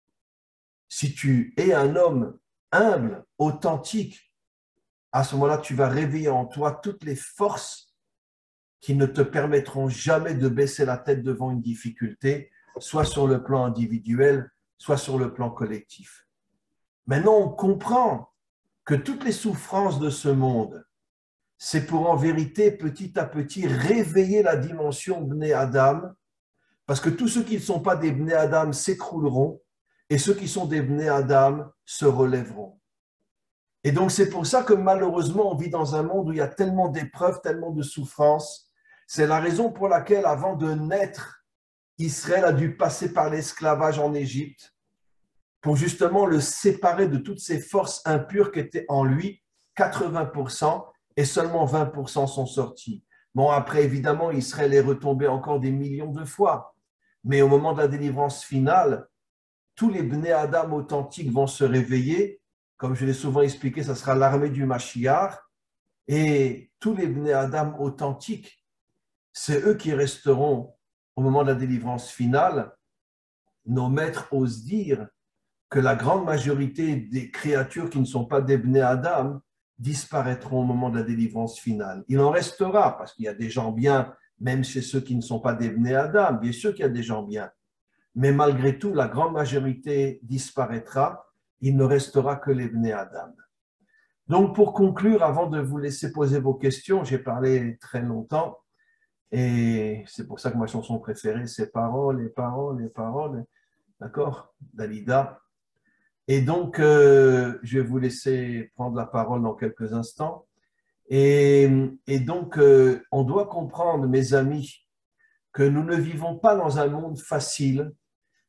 si tu es un homme humble, authentique, à ce moment-là, tu vas réveiller en toi toutes les forces qui ne te permettront jamais de baisser la tête devant une difficulté, soit sur le plan individuel, soit sur le plan collectif. Maintenant, on comprend que toutes les souffrances de ce monde, c'est pour en vérité, petit à petit, réveiller la dimension Bnei Adam, parce que tous ceux qui ne sont pas des Bnei Adam s'écrouleront, et ceux qui sont des Bnei Adam se relèveront. Et donc, c'est pour ça que malheureusement, on vit dans un monde où il y a tellement d'épreuves, tellement de souffrances. C'est la raison pour laquelle, avant de naître, Israël a dû passer par l'esclavage en Égypte pour justement le séparer de toutes ces forces impures qui étaient en lui, quatre-vingts pour cent, et seulement vingt pour cent sont sortis. Bon, après, évidemment, Israël est retombé encore des millions de fois. Mais au moment de la délivrance finale, tous les Bnei Adam authentiques vont se réveiller. Comme je l'ai souvent expliqué, ça sera l'armée du Mashiach. Et tous les Bnei Adam authentiques, c'est eux qui resteront au moment de la délivrance finale. Nos maîtres osent dire que la grande majorité des créatures qui ne sont pas des Bnei Adam disparaîtront au moment de la délivrance finale. Il en restera, parce qu'il y a des gens bien, même chez ceux qui ne sont pas des Bnei Adam, bien sûr qu'il y a des gens bien. Mais malgré tout, la grande majorité disparaîtra. Il ne restera que les Bnei Adam. Donc, pour conclure, avant de vous laisser poser vos questions, j'ai parlé très longtemps, et c'est pour ça que ma chanson préférée, c'est « Paroles et paroles et paroles », d'accord, Dalida. Et donc, euh, je vais vous laisser prendre la parole dans quelques instants. Et, et donc, euh, on doit comprendre, mes amis, que nous ne vivons pas dans un monde facile,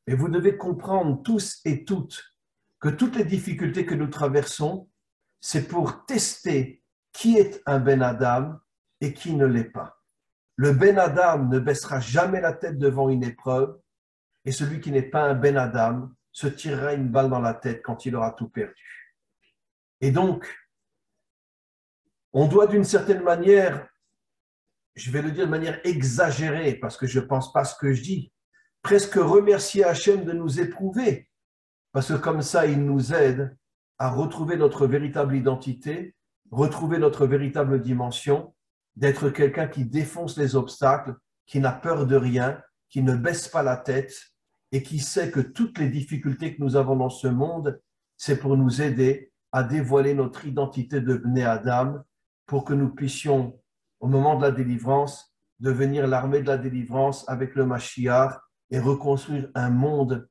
Et vous devez comprendre tous et toutes que toutes les difficultés que nous traversons, c'est pour tester qui est un Ben Adam et qui ne l'est pas. Le Ben Adam ne baissera jamais la tête devant une épreuve et celui qui n'est pas un Ben Adam se tirera une balle dans la tête quand il aura tout perdu. Et donc, on doit d'une certaine manière, je vais le dire de manière exagérée parce que je ne pense pas ce que je dis, presque remercier Hachem de nous éprouver parce que comme ça, il nous aide à retrouver notre véritable identité, retrouver notre véritable dimension, d'être quelqu'un qui défonce les obstacles, qui n'a peur de rien, qui ne baisse pas la tête et qui sait que toutes les difficultés que nous avons dans ce monde, c'est pour nous aider à dévoiler notre identité de Bnei Adam pour que nous puissions, au moment de la délivrance, devenir l'armée de la délivrance avec le Mashiach et reconstruire un monde,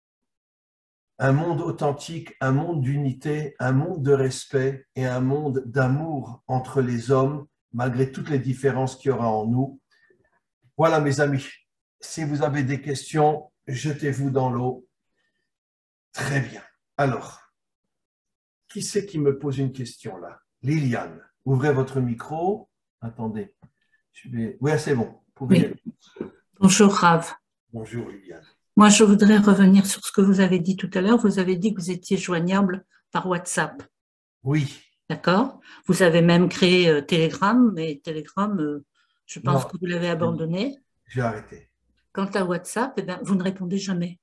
un monde authentique, un monde d'unité, un monde de respect et un monde d'amour entre les hommes, malgré toutes les différences qu'il y aura en nous. Voilà, mes amis. Si vous avez des questions, jetez-vous dans l'eau. Très bien. Alors, qui c'est qui me pose une question là? Liliane, ouvrez votre micro. Attendez. Je vais... Oui, c'est bon. Vous pouvez y aller. Bonjour, Rav. Bonjour, Liliane. Moi, je voudrais revenir sur ce que vous avez dit tout à l'heure. Vous avez dit que vous étiez joignable par WhatsApp. Oui. D'accord. Vous avez même créé euh, Telegram, mais Telegram, euh, je pense Non. que vous l'avez abandonné. J'ai arrêté. Quant à WhatsApp, eh bien, vous ne répondez jamais.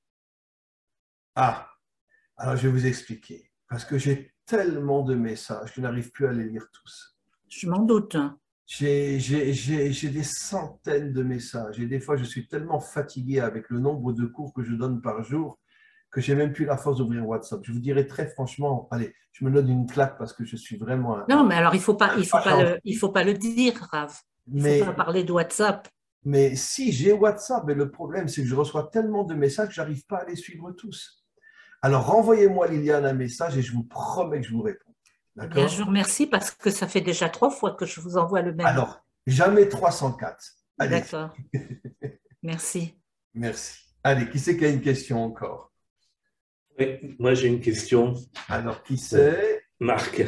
Ah, alors je vais vous expliquer. Parce que j'ai tellement de messages que je n'arrive plus à les lire tous. Je m'en doute. J'ai j'ai- j'ai- j'ai des centaines de messages et des fois je suis tellement fatigué avec le nombre de cours que je donne par jour que j'ai même plus la force d'ouvrir WhatsApp. Je vous dirais très franchement, allez, je me donne une claque parce que je suis vraiment un... Non, mais alors il faut pas, il faut un pas le, il faut pas le dire, Rav. Il faut mais, pas parler de WhatsApp. mais si j'ai WhatsApp, mais le problème c'est que je reçois tellement de messages que je n'arrive pas à les suivre tous. Alors renvoyez-moi, Liliane, un message et je vous promets que je vous réponds. Eh bien, je D'accord? vous remercie parce que ça fait déjà trois fois que je vous envoie le même. Alors, jamais trois cent quatre. Allez. D'accord. Merci. Merci. Allez, qui c'est qui a une question encore? Oui, moi j'ai une question. Alors, qui c'est? Marc.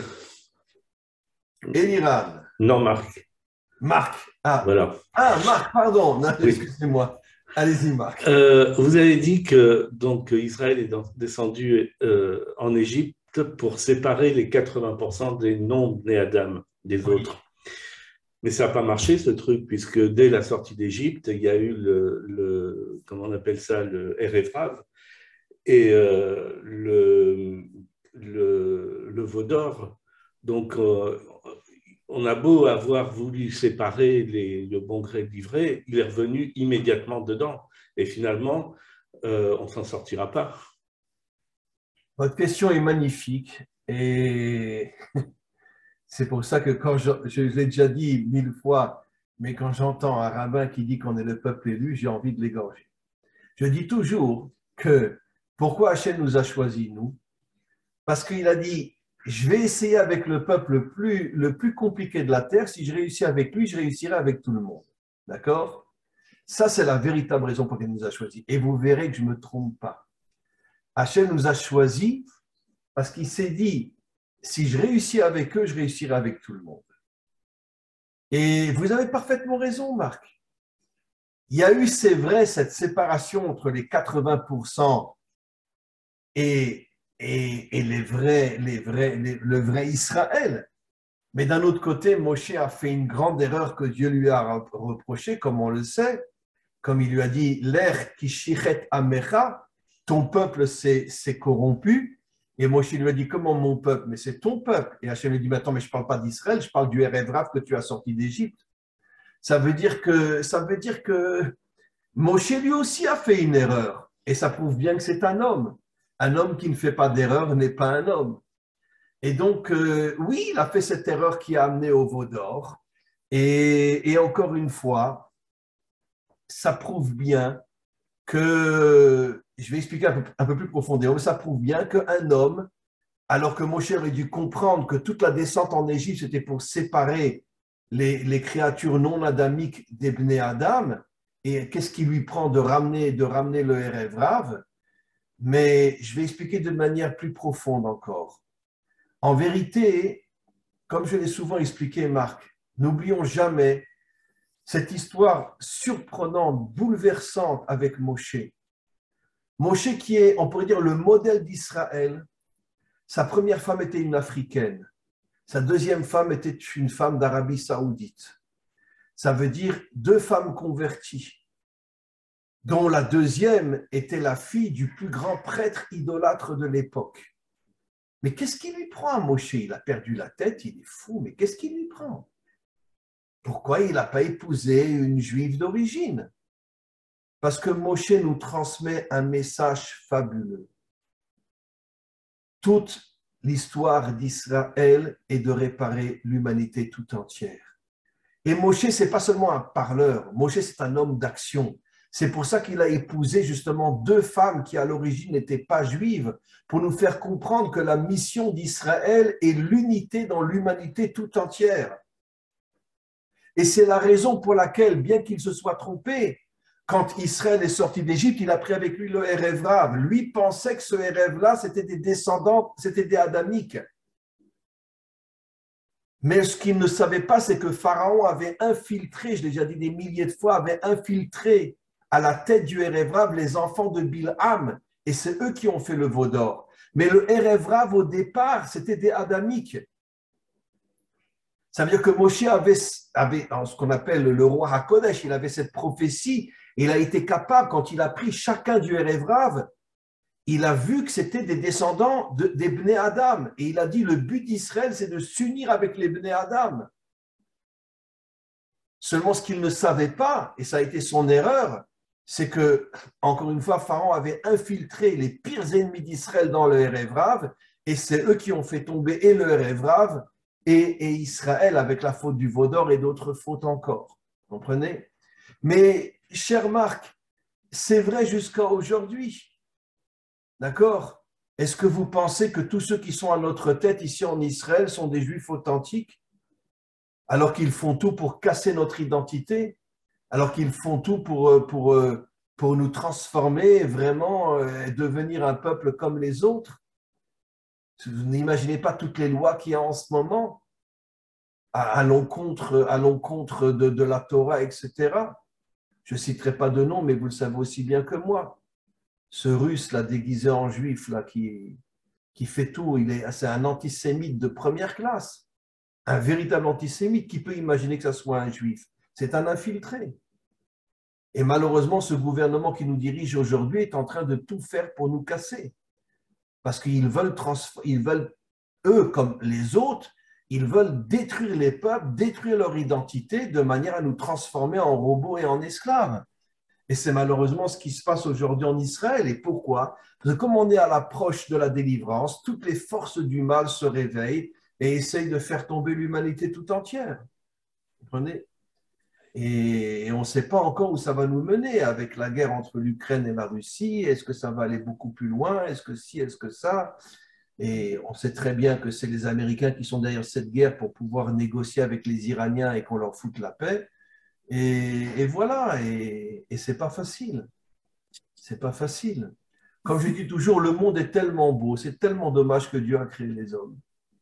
Eliran. Non, Marc. Marc. Ah, Voilà. ah Marc, pardon. Non, Oui. excusez-moi. Allez-y, Marc. Euh, vous avez dit que donc Israël est dans- descendu euh, en Égypte pour séparer les quatre-vingts pour cent des non-nés Adam des Oui. autres. Mais ça n'a pas marché ce truc, puisque dès la sortie d'Égypte, il y a eu le, le comment on appelle ça, le Erev Rav, et euh, le, le, le veau d'or. Donc, euh, on a beau avoir voulu séparer les, le bon gré de l'ivraie, il est revenu immédiatement dedans. Et finalement, euh, on ne s'en sortira pas. Votre question est magnifique et c'est pour ça que quand je, je l'ai déjà dit mille fois, mais quand j'entends un rabbin qui dit qu'on est le peuple élu, j'ai envie de l'égorger. Je dis toujours que pourquoi Hachem nous a choisis, nous? Parce qu'il a dit, je vais essayer avec le peuple le plus, le plus compliqué de la terre. Si je réussis avec lui, je réussirai avec tout le monde. D'accord? Ça, c'est la véritable raison pour laquelle il nous a choisis. Et vous verrez que je ne me trompe pas. Hachem nous a choisis parce qu'il s'est dit, si je réussis avec eux, je réussirai avec tout le monde. Et vous avez parfaitement raison, Marc. Il y a eu, c'est vrai, cette séparation entre les quatre-vingts pour cent et, et, et les vrais, les vrais, les- le vrai Israël. Mais d'un autre côté, Moshe a fait une grande erreur que Dieu lui a reprochée, comme on le sait, comme il lui a dit, l'air qui shichet amecha, ton peuple s'est s'est corrompu. Et Moshe lui a dit, comment mon peuple? Mais c'est ton peuple. Et Hachem lui dit, mais attends, mais je ne parle pas d'Israël, je parle du Erev Rav que tu as sorti d'Égypte. Ça veut dire que, ça veut dire que Moshe lui aussi a fait une erreur. Et ça prouve bien que c'est un homme. Un homme qui ne fait pas d'erreur n'est pas un homme. Et donc, euh, oui, il a fait cette erreur qui a amené au veau d'or. Et, et encore une fois, ça prouve bien que, je vais expliquer un peu, un peu plus profondément, ça prouve bien qu'un homme, alors que Moshe aurait dû comprendre que toute la descente en Égypte, c'était pour séparer les, les créatures non adamiques des Bnei Adam, et qu'est-ce qui lui prend de ramener, de ramener le Erev Rav? mais je vais expliquer de manière plus profonde encore. En vérité, comme je l'ai souvent expliqué, Marc, n'oublions jamais cette histoire surprenante, bouleversante avec Moshe. Moshe qui est, on pourrait dire, le modèle d'Israël. Sa première femme était une Africaine. Sa deuxième femme était une femme d'Arabie Saoudite. Ça veut dire deux femmes converties, dont la deuxième était la fille du plus grand prêtre idolâtre de l'époque. Mais qu'est-ce qui lui prend à Moshe? Il a perdu la tête, il est fou, mais qu'est-ce qui lui prend? Pourquoi il n'a pas épousé une juive d'origine? Parce que Moshe nous transmet un message fabuleux. Toute l'histoire d'Israël est de réparer l'humanité tout entière. Et Moshe, ce n'est pas seulement un parleur, Moshe, c'est un homme d'action. C'est pour ça qu'il a épousé justement deux femmes qui à l'origine n'étaient pas juives, pour nous faire comprendre que la mission d'Israël est l'unité dans l'humanité tout entière. Et c'est la raison pour laquelle, bien qu'il se soit trompé, quand Israël est sorti d'Égypte, il a pris avec lui le Erev Rav. Lui pensait que ce Erev-là, c'était des descendants, c'était des Adamiques. Mais ce qu'il ne savait pas, c'est que Pharaon avait infiltré, je l'ai déjà dit des milliers de fois, avait infiltré à la tête du Erev Rav les enfants de Bilham, et c'est eux qui ont fait le veau d'or. Mais le Erev Rav, au départ, c'était des Adamiques. Ça veut dire que Moshe avait, avait ce qu'on appelle le roi HaKodesh, il avait cette prophétie, il a été capable, quand il a pris chacun du Erev Rav, il a vu que c'était des descendants de, des Bnei Adam. Et il a dit, le but d'Israël, c'est de s'unir avec les Bnei Adam. Seulement, ce qu'il ne savait pas, et ça a été son erreur, c'est que, encore une fois, Pharaon avait infiltré les pires ennemis d'Israël dans le Erev Rav, et c'est eux qui ont fait tomber et le Erev Rav et, et Israël avec la faute du veau d'or et d'autres fautes encore. Vous comprenez? Mais, cher Marc, c'est vrai jusqu'à aujourd'hui. D'accord? Est-ce que vous pensez que tous ceux qui sont à notre tête ici en Israël sont des juifs authentiques? Alors qu'ils font tout pour casser notre identité? Alors qu'ils font tout pour, pour, pour nous transformer, vraiment et devenir un peuple comme les autres? Vous n'imaginez pas toutes les lois qu'il y a en ce moment à, à l'encontre, à l'encontre de, de la Torah, et cetera. Je ne citerai pas de nom, mais vous le savez aussi bien que moi. Ce russe là déguisé en juif là qui, qui fait tout, il est, c'est un antisémite de première classe, un véritable antisémite. Qui peut imaginer que ça soit un juif? C'est un infiltré. Et malheureusement, ce gouvernement qui nous dirige aujourd'hui est en train de tout faire pour nous casser, parce qu'ils veulent, ils veulent, eux comme les autres, ils veulent détruire les peuples, détruire leur identité de manière à nous transformer en robots et en esclaves. Et c'est malheureusement ce qui se passe aujourd'hui en Israël. Et pourquoi? Parce que comme on est à l'approche de la délivrance, toutes les forces du mal se réveillent et essayent de faire tomber l'humanité tout entière. Vous comprenez? Et on ne sait pas encore où ça va nous mener avec la guerre entre l'Ukraine et la Russie. Est-ce que ça va aller beaucoup plus loin? Est-ce que si, est-ce que ça? Et on sait très bien que c'est les Américains qui sont derrière cette guerre pour pouvoir négocier avec les Iraniens et qu'on leur foute la paix. Et, et voilà, et, et c'est pas facile. C'est pas facile. Comme je dis toujours, le monde est tellement beau, c'est tellement dommage que Dieu a créé les hommes.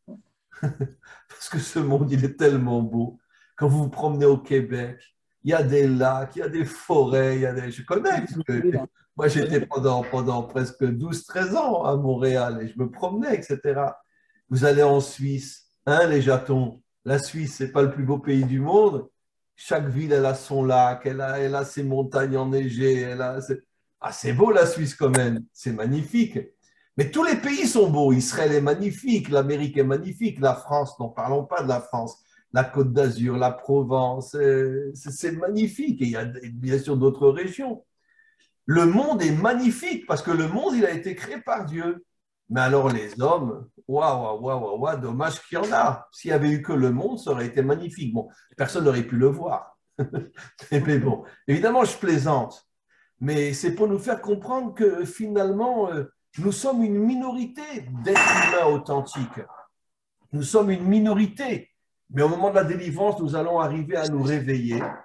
Parce que ce monde, il est tellement beau. Quand vous vous promenez au Québec, il y a des lacs, il y a des forêts, il y a des... Je connais. Que... Moi, j'étais pendant, pendant presque douze treize ans à Montréal et je me promenais, et cetera. Vous allez en Suisse, hein, les Jatons. La Suisse, c'est pas le plus beau pays du monde. Chaque ville, elle a son lac, elle a, elle a ses montagnes enneigées. Elle a, c'est... Ah, c'est beau la Suisse quand même, c'est magnifique. Mais tous les pays sont beaux. Israël est magnifique, l'Amérique est magnifique, la France, n'en parlons pas de la France. La Côte d'Azur, la Provence, c'est, c'est magnifique. Et il y a bien sûr d'autres régions. Le monde est magnifique parce que le monde, il a été créé par Dieu. Mais alors les hommes, waouh, waouh, waouh, waouh, dommage qu'il y en a. S'il n'y avait eu que le monde, ça aurait été magnifique. Bon, personne n'aurait pu le voir. Mais bon, évidemment, je plaisante. Mais c'est pour nous faire comprendre que finalement, nous sommes une minorité d'êtres humains authentiques. Nous sommes une minorité. Mais au moment de la délivrance, nous allons arriver à nous réveiller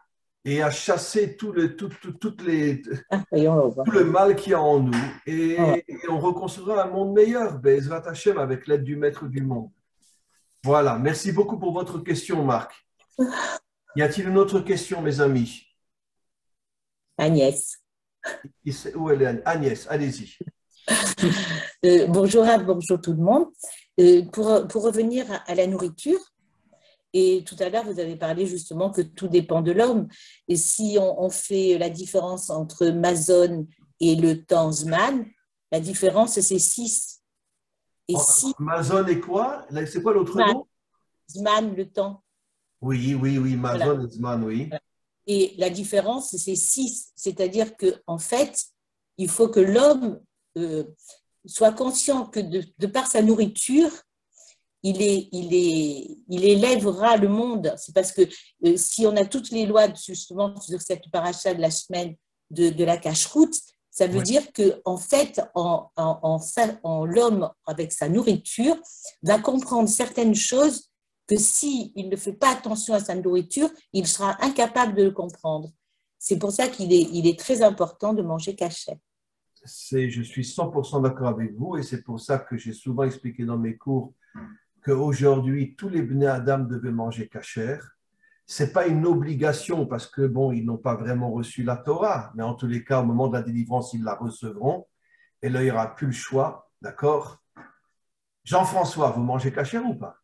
et à chasser tout le, tout, tout, toutes les, Ah, voyons, on va tout voir. le mal qu'il y a en nous. Et, Ah ouais. et on reconstruira un monde meilleur, Bezrat Hashem, avec l'aide du Maître du monde. Voilà, merci beaucoup pour votre question, Marc. Y a-t-il une autre question, mes amis? Agnès. Où elle est, Agnès? Allez-y. Euh, bonjour à bonjour tout le monde. Euh, pour, pour revenir à, à la nourriture, et tout à l'heure vous avez parlé justement que tout dépend de l'homme. Et si on, on fait la différence entre Mazon et le temps Zman, la différence c'est six. Et Oh, si Mazon et quoi? C'est quoi l'autre Zman, mot? Zman, le temps. Oui, oui, oui, Mazon Voilà. et Zman, oui. Et la différence c'est six, c'est-à-dire que en fait il faut que l'homme euh, soit conscient que de, de par sa nourriture, il, est, il, est, il élèvera le monde. C'est parce que euh, si on a toutes les lois justement sur cette paracha de la semaine de, de la cache-route, ça veut Oui. dire que en fait, en, en, en, en l'homme avec sa nourriture va comprendre certaines choses que s'il ne fait pas attention à sa nourriture, il sera incapable de le comprendre. C'est pour ça qu'il est, il est très important de manger cachère. C'est, je suis cent pour cent d'accord avec vous et c'est pour ça que j'ai souvent expliqué dans mes cours qu'aujourd'hui, tous les Bnei Adam devaient manger kasher. Ce n'est pas une obligation parce que, bon, ils n'ont pas vraiment reçu la Torah, mais en tous les cas, au moment de la délivrance, ils la recevront et là, il n'y aura plus le choix, d'accord? Jean-François, vous mangez kasher ou pas?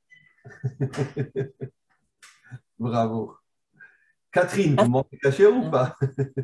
Bravo. Catherine, vous mangez kasher ou pas?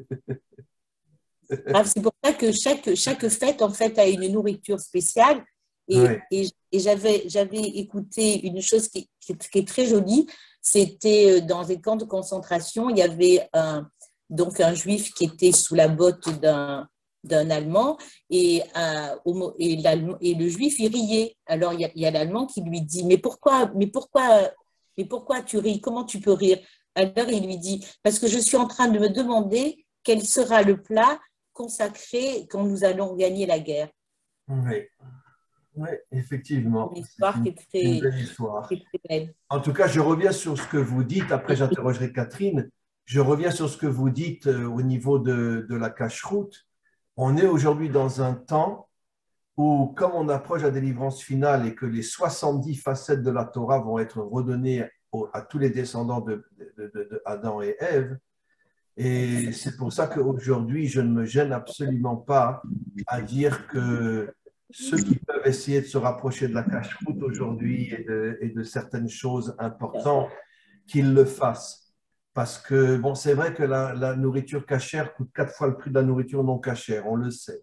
Ah, c'est pour ça que chaque, chaque fête, en fait, a une nourriture spéciale. Et, Ouais. et, et j'avais, j'avais écouté une chose qui, qui, qui est très jolie. C'était dans les camps de concentration, il y avait un, donc un juif qui était sous la botte d'un, d'un Allemand et, euh, et, et le juif, il riait. Alors, il y a, il y a l'Allemand qui lui dit « Mais pourquoi, mais pourquoi, mais pourquoi tu ris? Comment tu peux rire ?» Alors, il lui dit « Parce que je suis en train de me demander quel sera le plat consacré quand nous allons gagner la guerre. » Oui, oui, effectivement. Une histoire C'est qui une, est très, une belle histoire. qui est très belle. En tout cas, je reviens sur ce que vous dites. Après, j'interrogerai Catherine. Je reviens sur ce que vous dites euh, au niveau de, de la cache-route. On est aujourd'hui dans un temps où, comme on approche la délivrance finale et que les soixante-dix facettes de la Torah vont être redonnées au, à tous les descendants de, de, de, de Adam et Ève, et c'est pour ça qu'aujourd'hui, je ne me gêne absolument pas à dire que ceux qui peuvent essayer de se rapprocher de la cache-route aujourd'hui et de, et de certaines choses importantes, qu'ils le fassent. Parce que, bon, c'est vrai que la, la nourriture cachère coûte quatre fois le prix de la nourriture non cachère, on le sait.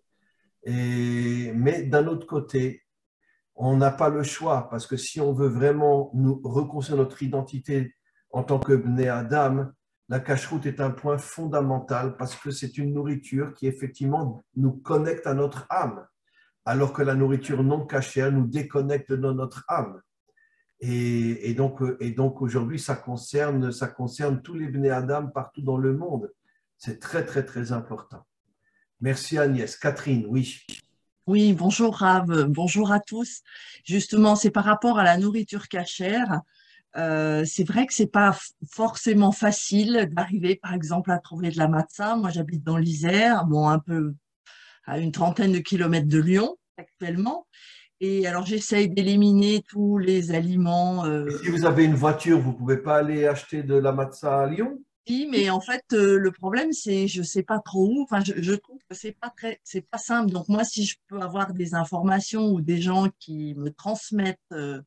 Et, mais d'un autre côté, on n'a pas le choix, parce que si on veut vraiment nous reconstruire notre identité en tant que Bnei Adam, la cache-route est un point fondamental parce que c'est une nourriture qui effectivement nous connecte à notre âme, alors que la nourriture non cachère nous déconnecte de notre âme. Et, et donc, et donc aujourd'hui, ça concerne, ça concerne tous les Bnei Adam partout dans le monde. C'est très, très, très important. Merci Agnès. Catherine, oui. Oui, bonjour Rav, bonjour à tous. Justement, c'est par rapport à la nourriture cachère. Euh, c'est vrai que c'est pas forcément facile d'arriver, par exemple, à trouver de la matzah. Moi, j'habite dans l'Isère, bon, un peu à une trentaine de kilomètres de Lyon actuellement. Et alors, j'essaye d'éliminer tous les aliments. Euh... Et si vous avez une voiture, vous ne pouvez pas aller acheter de la matzah à Lyon? Oui, mais en fait, euh, le problème, c'est je ne sais pas trop où. Enfin, je, je trouve que ce n'est pas très, c'est pas simple. Donc, moi, si je peux avoir des informations ou des gens qui me transmettent euh,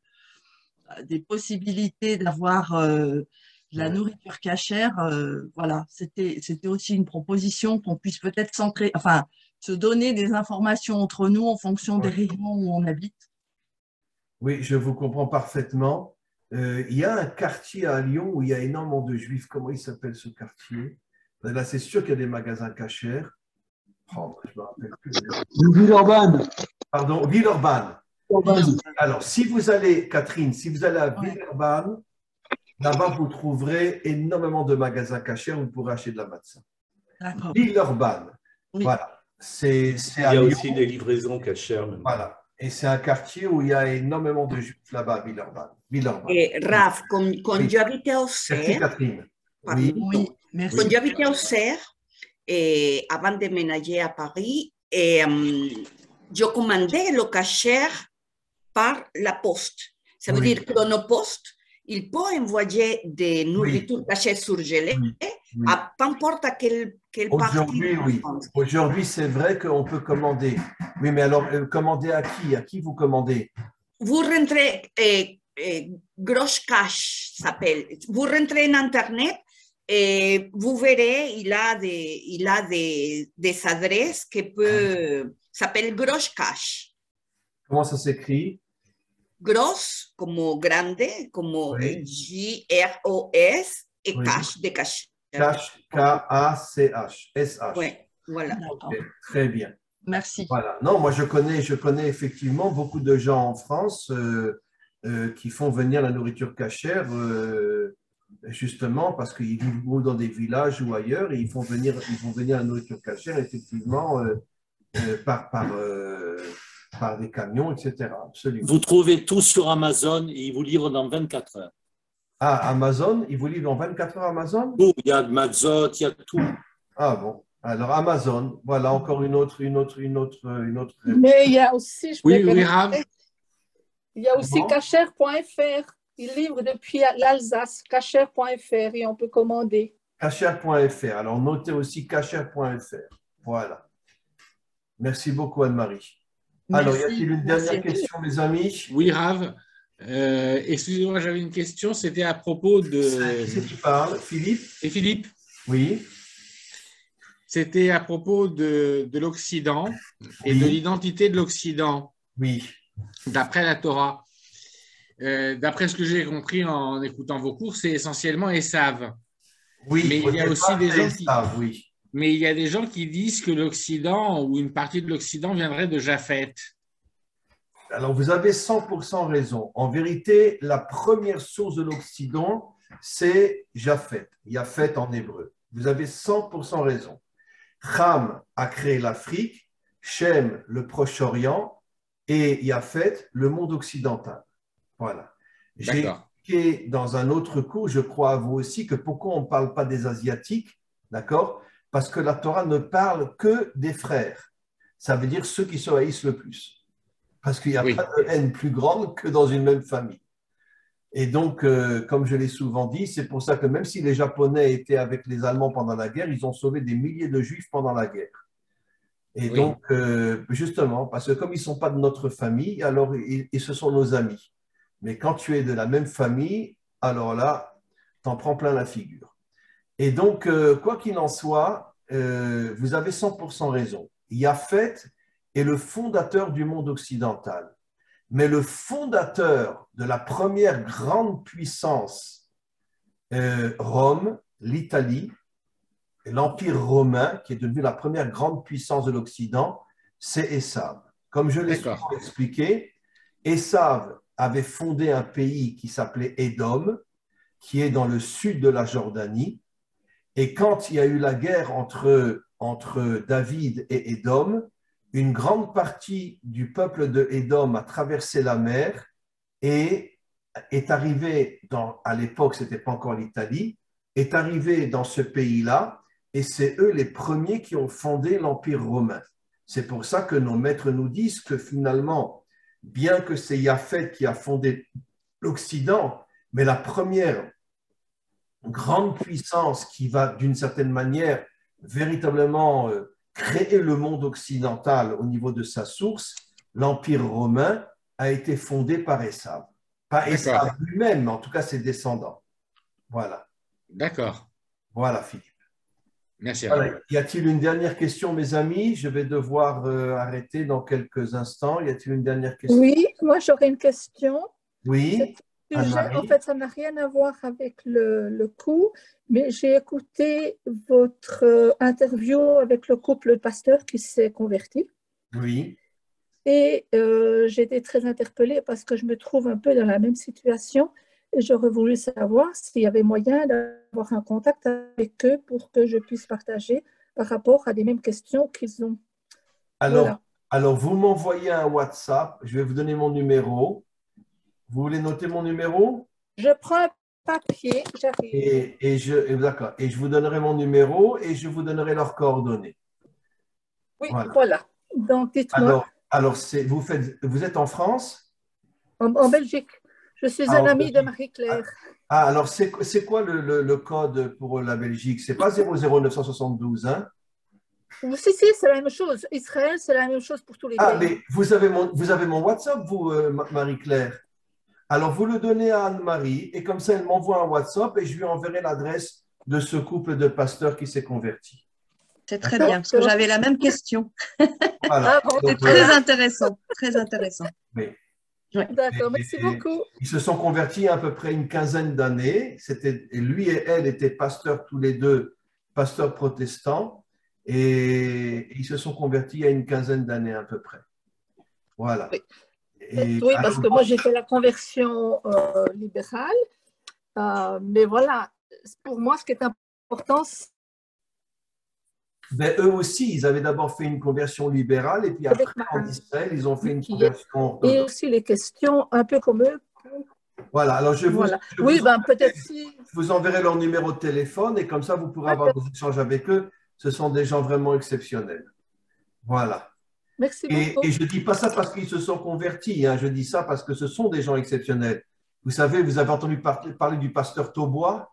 des possibilités d'avoir euh, de la nourriture cachère, euh, voilà, c'était, c'était aussi une proposition qu'on puisse peut-être centrer, enfin, se donner des informations entre nous en fonction des régions où on habite. Oui, je vous comprends parfaitement. Euh, il y a un quartier à Lyon où il y a énormément de juifs. Comment il s'appelle ce quartier? Là, c'est sûr qu'il y a des magasins cachers. Oh, je me rappelle plus. Villeurbanne. Pardon, Villeurbanne. Alors, si vous allez, Catherine, si vous allez à Villeurbanne, là-bas, vous trouverez énormément de magasins cachers où vous pourrez acheter de la matzah. Villeurbanne. Oui. Voilà. C'est, c'est il y a à aussi Lyon. des livraisons cachères. Même. Voilà. Et c'est un quartier où il y a énormément de juifs là-bas, Villeurbanne. Villeurbanne. Eh, Raf, com, com oui. jo habiteu Merci, ser, Catherine. per Oui. mi, Oui. Merci. Quand j'habitais au Cerf, et avant de déménager à Paris, et, um, je commandais le cachère par la poste. Ça veut Oui. dire que Chronopost, il peut envoyer des nourritures cachées surgelées Oui. Oui. à peu importe à quelle, quelle partie Aujourd'hui, de la oui. France. Aujourd'hui, c'est vrai qu'on peut commander. Oui, mais alors, euh, commander à qui? À qui vous commandez? Vous rentrez, eh, eh, Grosse Cash s'appelle. Vous rentrez en Internet et vous verrez, il a des, il a des, des adresses qui peut, s'appelle Grosse Cash. Comment ça s'écrit? Gross comme grande, comme Oui. G R O S et Oui. cash de cash. Cash, K A C H, S H. Oui, voilà. D'accord. Ok, très bien. Merci. Voilà. Non, moi je connais, je connais effectivement beaucoup de gens en France euh, euh, qui font venir la nourriture cachère euh, justement parce qu'ils vivent ou dans des villages ou ailleurs et ils font venir, ils font venir la nourriture cachère effectivement euh, euh, par, par, euh, par des camions, et cetera. Absolument. Vous trouvez tout sur Amazon et ils vous livrent dans vingt-quatre heures. Ah, Amazon, ils vous livrent en vingt-quatre heures Amazon? Tout, il y a de Mazot, il y a tout. Ah bon. Alors Amazon, voilà encore une autre, une autre, une autre, une autre. Mais il y a aussi, je Oui, peux oui, me Rav. permettre, il y a aussi Comment? cachère point F R. Ils livrent depuis l'Alsace, cachère point F R, et on peut commander. Cachère point F R. Alors, notez aussi cachère point F R. Voilà. Merci beaucoup, Anne-Marie. Alors, y a-t-il une Merci. dernière question, mes amis? Oui, Rav. Euh, excusez-moi, j'avais une question. C'était à propos de. Qui c'est qui parle? Philippe? Et Philippe, Oui. c'était à propos de, de l'Occident et Oui. de l'identité de l'Occident, Oui. d'après la Torah. Euh, d'après ce que j'ai compris en écoutant vos cours, c'est essentiellement Esav. Oui. Mais il y a au aussi départ, des c'est gens qui- ça, oui. Mais il y a des gens qui disent que l'Occident ou une partie de l'Occident viendrait de Japheth. Alors, vous avez cent pour cent raison. En vérité, la première source de l'Occident, c'est Japheth. Japheth en hébreu. Vous avez cent pour cent raison. Ham a créé l'Afrique, Shem le Proche-Orient et Japheth le monde occidental. Voilà. J'ai D'accord. expliqué dans un autre cours, je crois à vous aussi, que pourquoi on ne parle pas des Asiatiques, d'accord? Parce que la Torah ne parle que des frères. Ça veut dire ceux qui se haïssent le plus. Parce qu'il n'y a Oui. pas de haine plus grande que dans une même famille. Et donc, euh, comme je l'ai souvent dit, c'est pour ça que même si les Japonais étaient avec les Allemands pendant la guerre, ils ont sauvé des milliers de Juifs pendant la guerre. Et Oui. donc, euh, justement, parce que comme ils ne sont pas de notre famille, alors ils, ils- ce sont nos amis. Mais quand tu es de la même famille, alors là, t'en prends plein la figure. Et donc, euh, quoi qu'il en soit, euh, vous avez cent pour cent raison. Japheth est le fondateur du monde occidental. Mais le fondateur de la première grande puissance, euh, Rome, l'Italie, et l'Empire romain, qui est devenu la première grande puissance de l'Occident, c'est Esav. Comme je l'ai D'accord. souvent expliqué, Esav avait fondé un pays qui s'appelait Édom, qui est dans le sud de la Jordanie. Et quand il y a eu la guerre entre, entre David et Édom, une grande partie du peuple de Édom a traversé la mer et est arrivé dans, à l'époque, ce n'était pas encore l'Italie, est arrivé dans ce pays-là, et c'est eux les premiers qui ont fondé l'Empire romain. C'est pour ça que nos maîtres nous disent que finalement, bien que c'est Japheth qui a fondé l'Occident, mais la première grande puissance qui va d'une certaine manière véritablement euh, créer le monde occidental au niveau de sa source, l'Empire romain a été fondé par Esav. Pas D'accord. Esav lui-même, mais en tout cas ses descendants. Voilà. D'accord. Voilà, Philippe. Merci. Rav. Voilà. Y a-t-il une dernière question, mes amis? Je vais devoir euh, arrêter dans quelques instants. Y a-t-il une dernière question? Oui, moi j'aurais une question. Oui, C'est un sujet, Anne-Marie. en fait, ça n'a rien à voir avec le, le cours, mais j'ai écouté votre euh, interview avec le couple pasteur qui s'est converti. Oui, Et euh, j'ai été très interpellée parce que je me trouve un peu dans la même situation et j'aurais voulu savoir s'il y avait moyen d'avoir un contact avec eux pour que je puisse partager par rapport à des mêmes questions qu'ils ont. alors, Voilà. alors vous m'envoyez un WhatsApp. Je vais vous donner mon numéro. Vous voulez noter mon numéro? Je prends un papier, j'arrive. Et, et je, et d'accord. Et je vous donnerai mon numéro et je vous donnerai leurs coordonnées. Oui, Voilà. voilà. Donc, dites-moi, Alors, alors c'est, vous, faites, vous êtes en France? en, en Belgique, je suis Ah, un en ami de Belgique. Marie-Claire. Ah, alors c'est, c'est quoi le, le, le code pour la Belgique? C'est pas zéro zéro neuf cent soixante-douze, hein? Oui, si, si, c'est la même chose. Israël, c'est la même chose pour tous les Ah, pays. mais vous avez mon, vous avez mon WhatsApp, vous, euh, Ma- Marie-Claire? Alors, vous le donnez à Anne-Marie et comme ça, elle m'envoie un WhatsApp et je lui enverrai l'adresse de ce couple de pasteurs qui s'est converti. C'est très bien, parce que j'avais la même question. Voilà. Ah bon, Donc, C'est très euh, intéressant, très intéressant. oui. Ouais. d'accord, Et- merci et- beaucoup. Ils se sont convertis à peu près une quinzaine d'années. C'était, et lui et elle étaient pasteurs tous les deux, pasteurs protestants, et ils se sont convertis il y a une quinzaine d'années à peu près. Voilà. Oui. Et Oui, alors, parce que moi, j'ai fait la conversion euh, libérale. Euh, mais voilà, pour moi, ce qui est important, c'est ben, eux aussi, ils avaient d'abord fait une conversion libérale, et puis après, avec ma en Israël, ils ont fait une qui est- conversion et orthodoxe. aussi les questions un peu comme eux. Voilà. Alors, je vous, Voilà. je Oui, vous ben, enverrai- peut-être si. je vous enverrai leur numéro de téléphone, et comme ça, vous pourrez avoir des échanges avec eux. Ce sont des gens vraiment exceptionnels. Voilà. Merci Et, beaucoup. et je ne dis pas ça parce qu'ils se sont convertis, hein. Je dis ça parce que ce sont des gens exceptionnels. Vous savez, vous avez entendu par- parler du pasteur Taubois?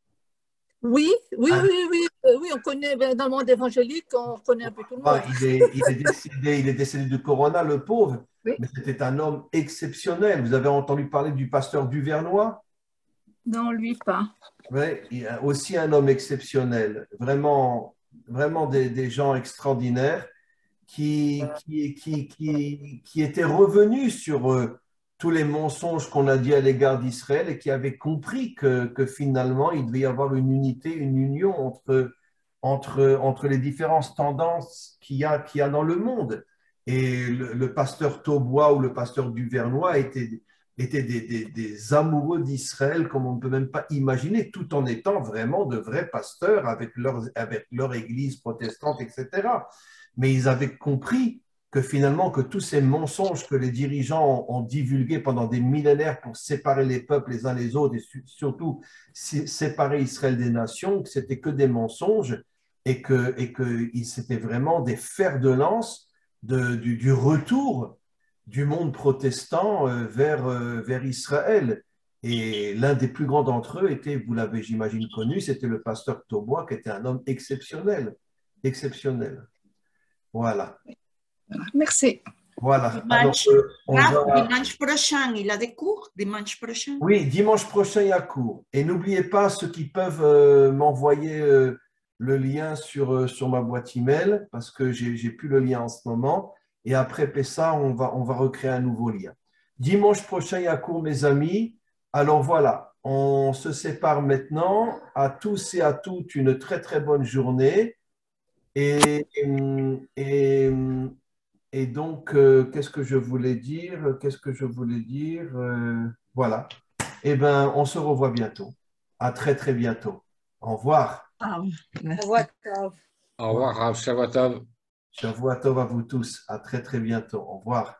Oui, oui, Hein? oui, oui, euh, oui, on connaît ben, dans le monde évangélique, on connaît un peu tout le Ah, monde. il, est, il, est décédé, il est décédé du corona, le pauvre, Oui. mais c'était un homme exceptionnel. Vous avez entendu parler du pasteur Duvernois? Non, lui pas. Oui, il est aussi un homme exceptionnel. Vraiment, vraiment des, des gens extraordinaires qui, qui, qui, qui, qui étaient revenus sur euh, tous les mensonges qu'on a dit à l'égard d'Israël et qui avaient compris que, que finalement, il devait y avoir une unité, une union entre, entre, entre les différentes tendances qu'il y a, qu'il y a dans le monde. Et le, le pasteur Taubois ou le pasteur Duvernois étaient, étaient des, des, des amoureux d'Israël comme on ne peut même pas imaginer, tout en étant vraiment de vrais pasteurs avec leur, avec leur église protestante, et cetera. Mais ils avaient compris que finalement, que tous ces mensonges que les dirigeants ont, ont divulgués pendant des millénaires pour séparer les peuples les uns les autres et surtout séparer Israël des nations, que c'était que des mensonges et que, et que c'était vraiment des fers de lance de, du, du retour du monde protestant vers, vers Israël. Et l'un des plus grands d'entre eux était, vous l'avez j'imagine connu, c'était le pasteur Taubois, qui était un homme exceptionnel, exceptionnel. Voilà. Merci. Voilà. Dimanche, Alors, euh, on Raph, va... dimanche prochain, il a des cours dimanche prochain? Oui, dimanche prochain, il y a cours. Et n'oubliez pas, ceux qui peuvent euh, m'envoyer euh, le lien sur, euh, sur ma boîte email, parce que j'ai n'ai plus le lien en ce moment. Et après Pessa, on va, on va recréer un nouveau lien. Dimanche prochain, il y a cours, mes amis. Alors voilà, on se sépare maintenant. À tous et à toutes, une très très bonne journée. Et, et, et donc, euh, qu'est-ce que je voulais dire? Qu'est-ce que je voulais dire? Euh, voilà. Eh bien, on se revoit bientôt. À très, très bientôt. Au revoir. Ah, merci. Au revoir, Rav. Au revoir, Rav Shavuot Tov. Shavua Tov à vous tous. À très, très bientôt. Au revoir.